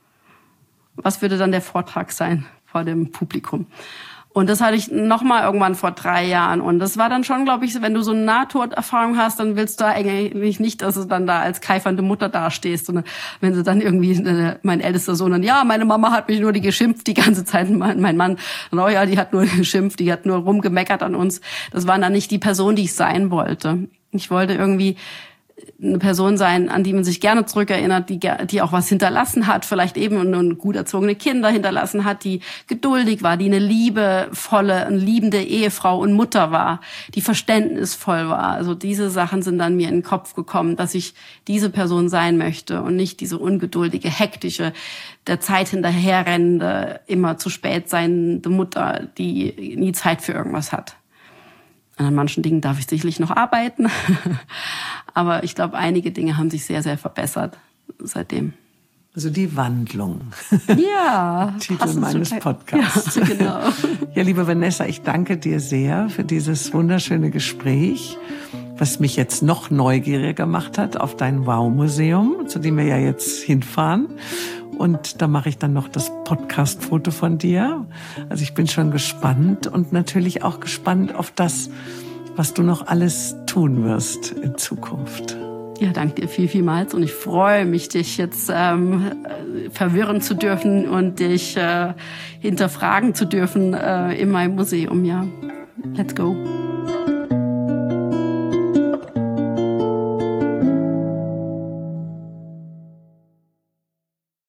Was würde dann der Vortrag sein vor dem Publikum? Und das hatte ich nochmal irgendwann vor 3 Jahren. Und das war dann schon, glaube ich, wenn du so eine Nahtoderfahrung hast, dann willst du eigentlich nicht, dass du dann da als keifernde Mutter dastehst. Und wenn sie dann irgendwie, mein ältester Sohn dann, ja, meine Mama hat mich nur geschimpft die ganze Zeit. Mein Mann, oh ja, die hat nur geschimpft, die hat nur rumgemeckert an uns. Das war dann nicht die Person, die ich sein wollte. Ich wollte irgendwie eine Person sein, an die man sich gerne zurückerinnert, die auch was hinterlassen hat, vielleicht eben und gut erzogene Kinder hinterlassen hat, die geduldig war, die eine liebevolle, eine liebende Ehefrau und Mutter war, die verständnisvoll war. Also diese Sachen sind dann mir in den Kopf gekommen, dass ich diese Person sein möchte und nicht diese ungeduldige, hektische, der Zeit hinterherrennende, immer zu spät seiende Mutter, die nie Zeit für irgendwas hat. An manchen Dingen darf ich sicherlich noch arbeiten. Aber ich glaube, einige Dinge haben sich sehr, sehr verbessert seitdem. Also die Wandlung. Ja. Titel meines Podcasts. Ja, genau. Ja, liebe Vanessa, ich danke dir sehr für dieses wunderschöne Gespräch, was mich jetzt noch neugieriger gemacht hat auf dein Wow-Museum, zu dem wir ja jetzt hinfahren. Und da mache ich dann noch das Podcast-Foto von dir. Also ich bin schon gespannt und natürlich auch gespannt auf das, was du noch alles tun wirst in Zukunft. Ja, danke dir vielmals und ich freue mich, dich jetzt verwirren zu dürfen und dich hinterfragen zu dürfen in meinem Museum. Ja, let's go.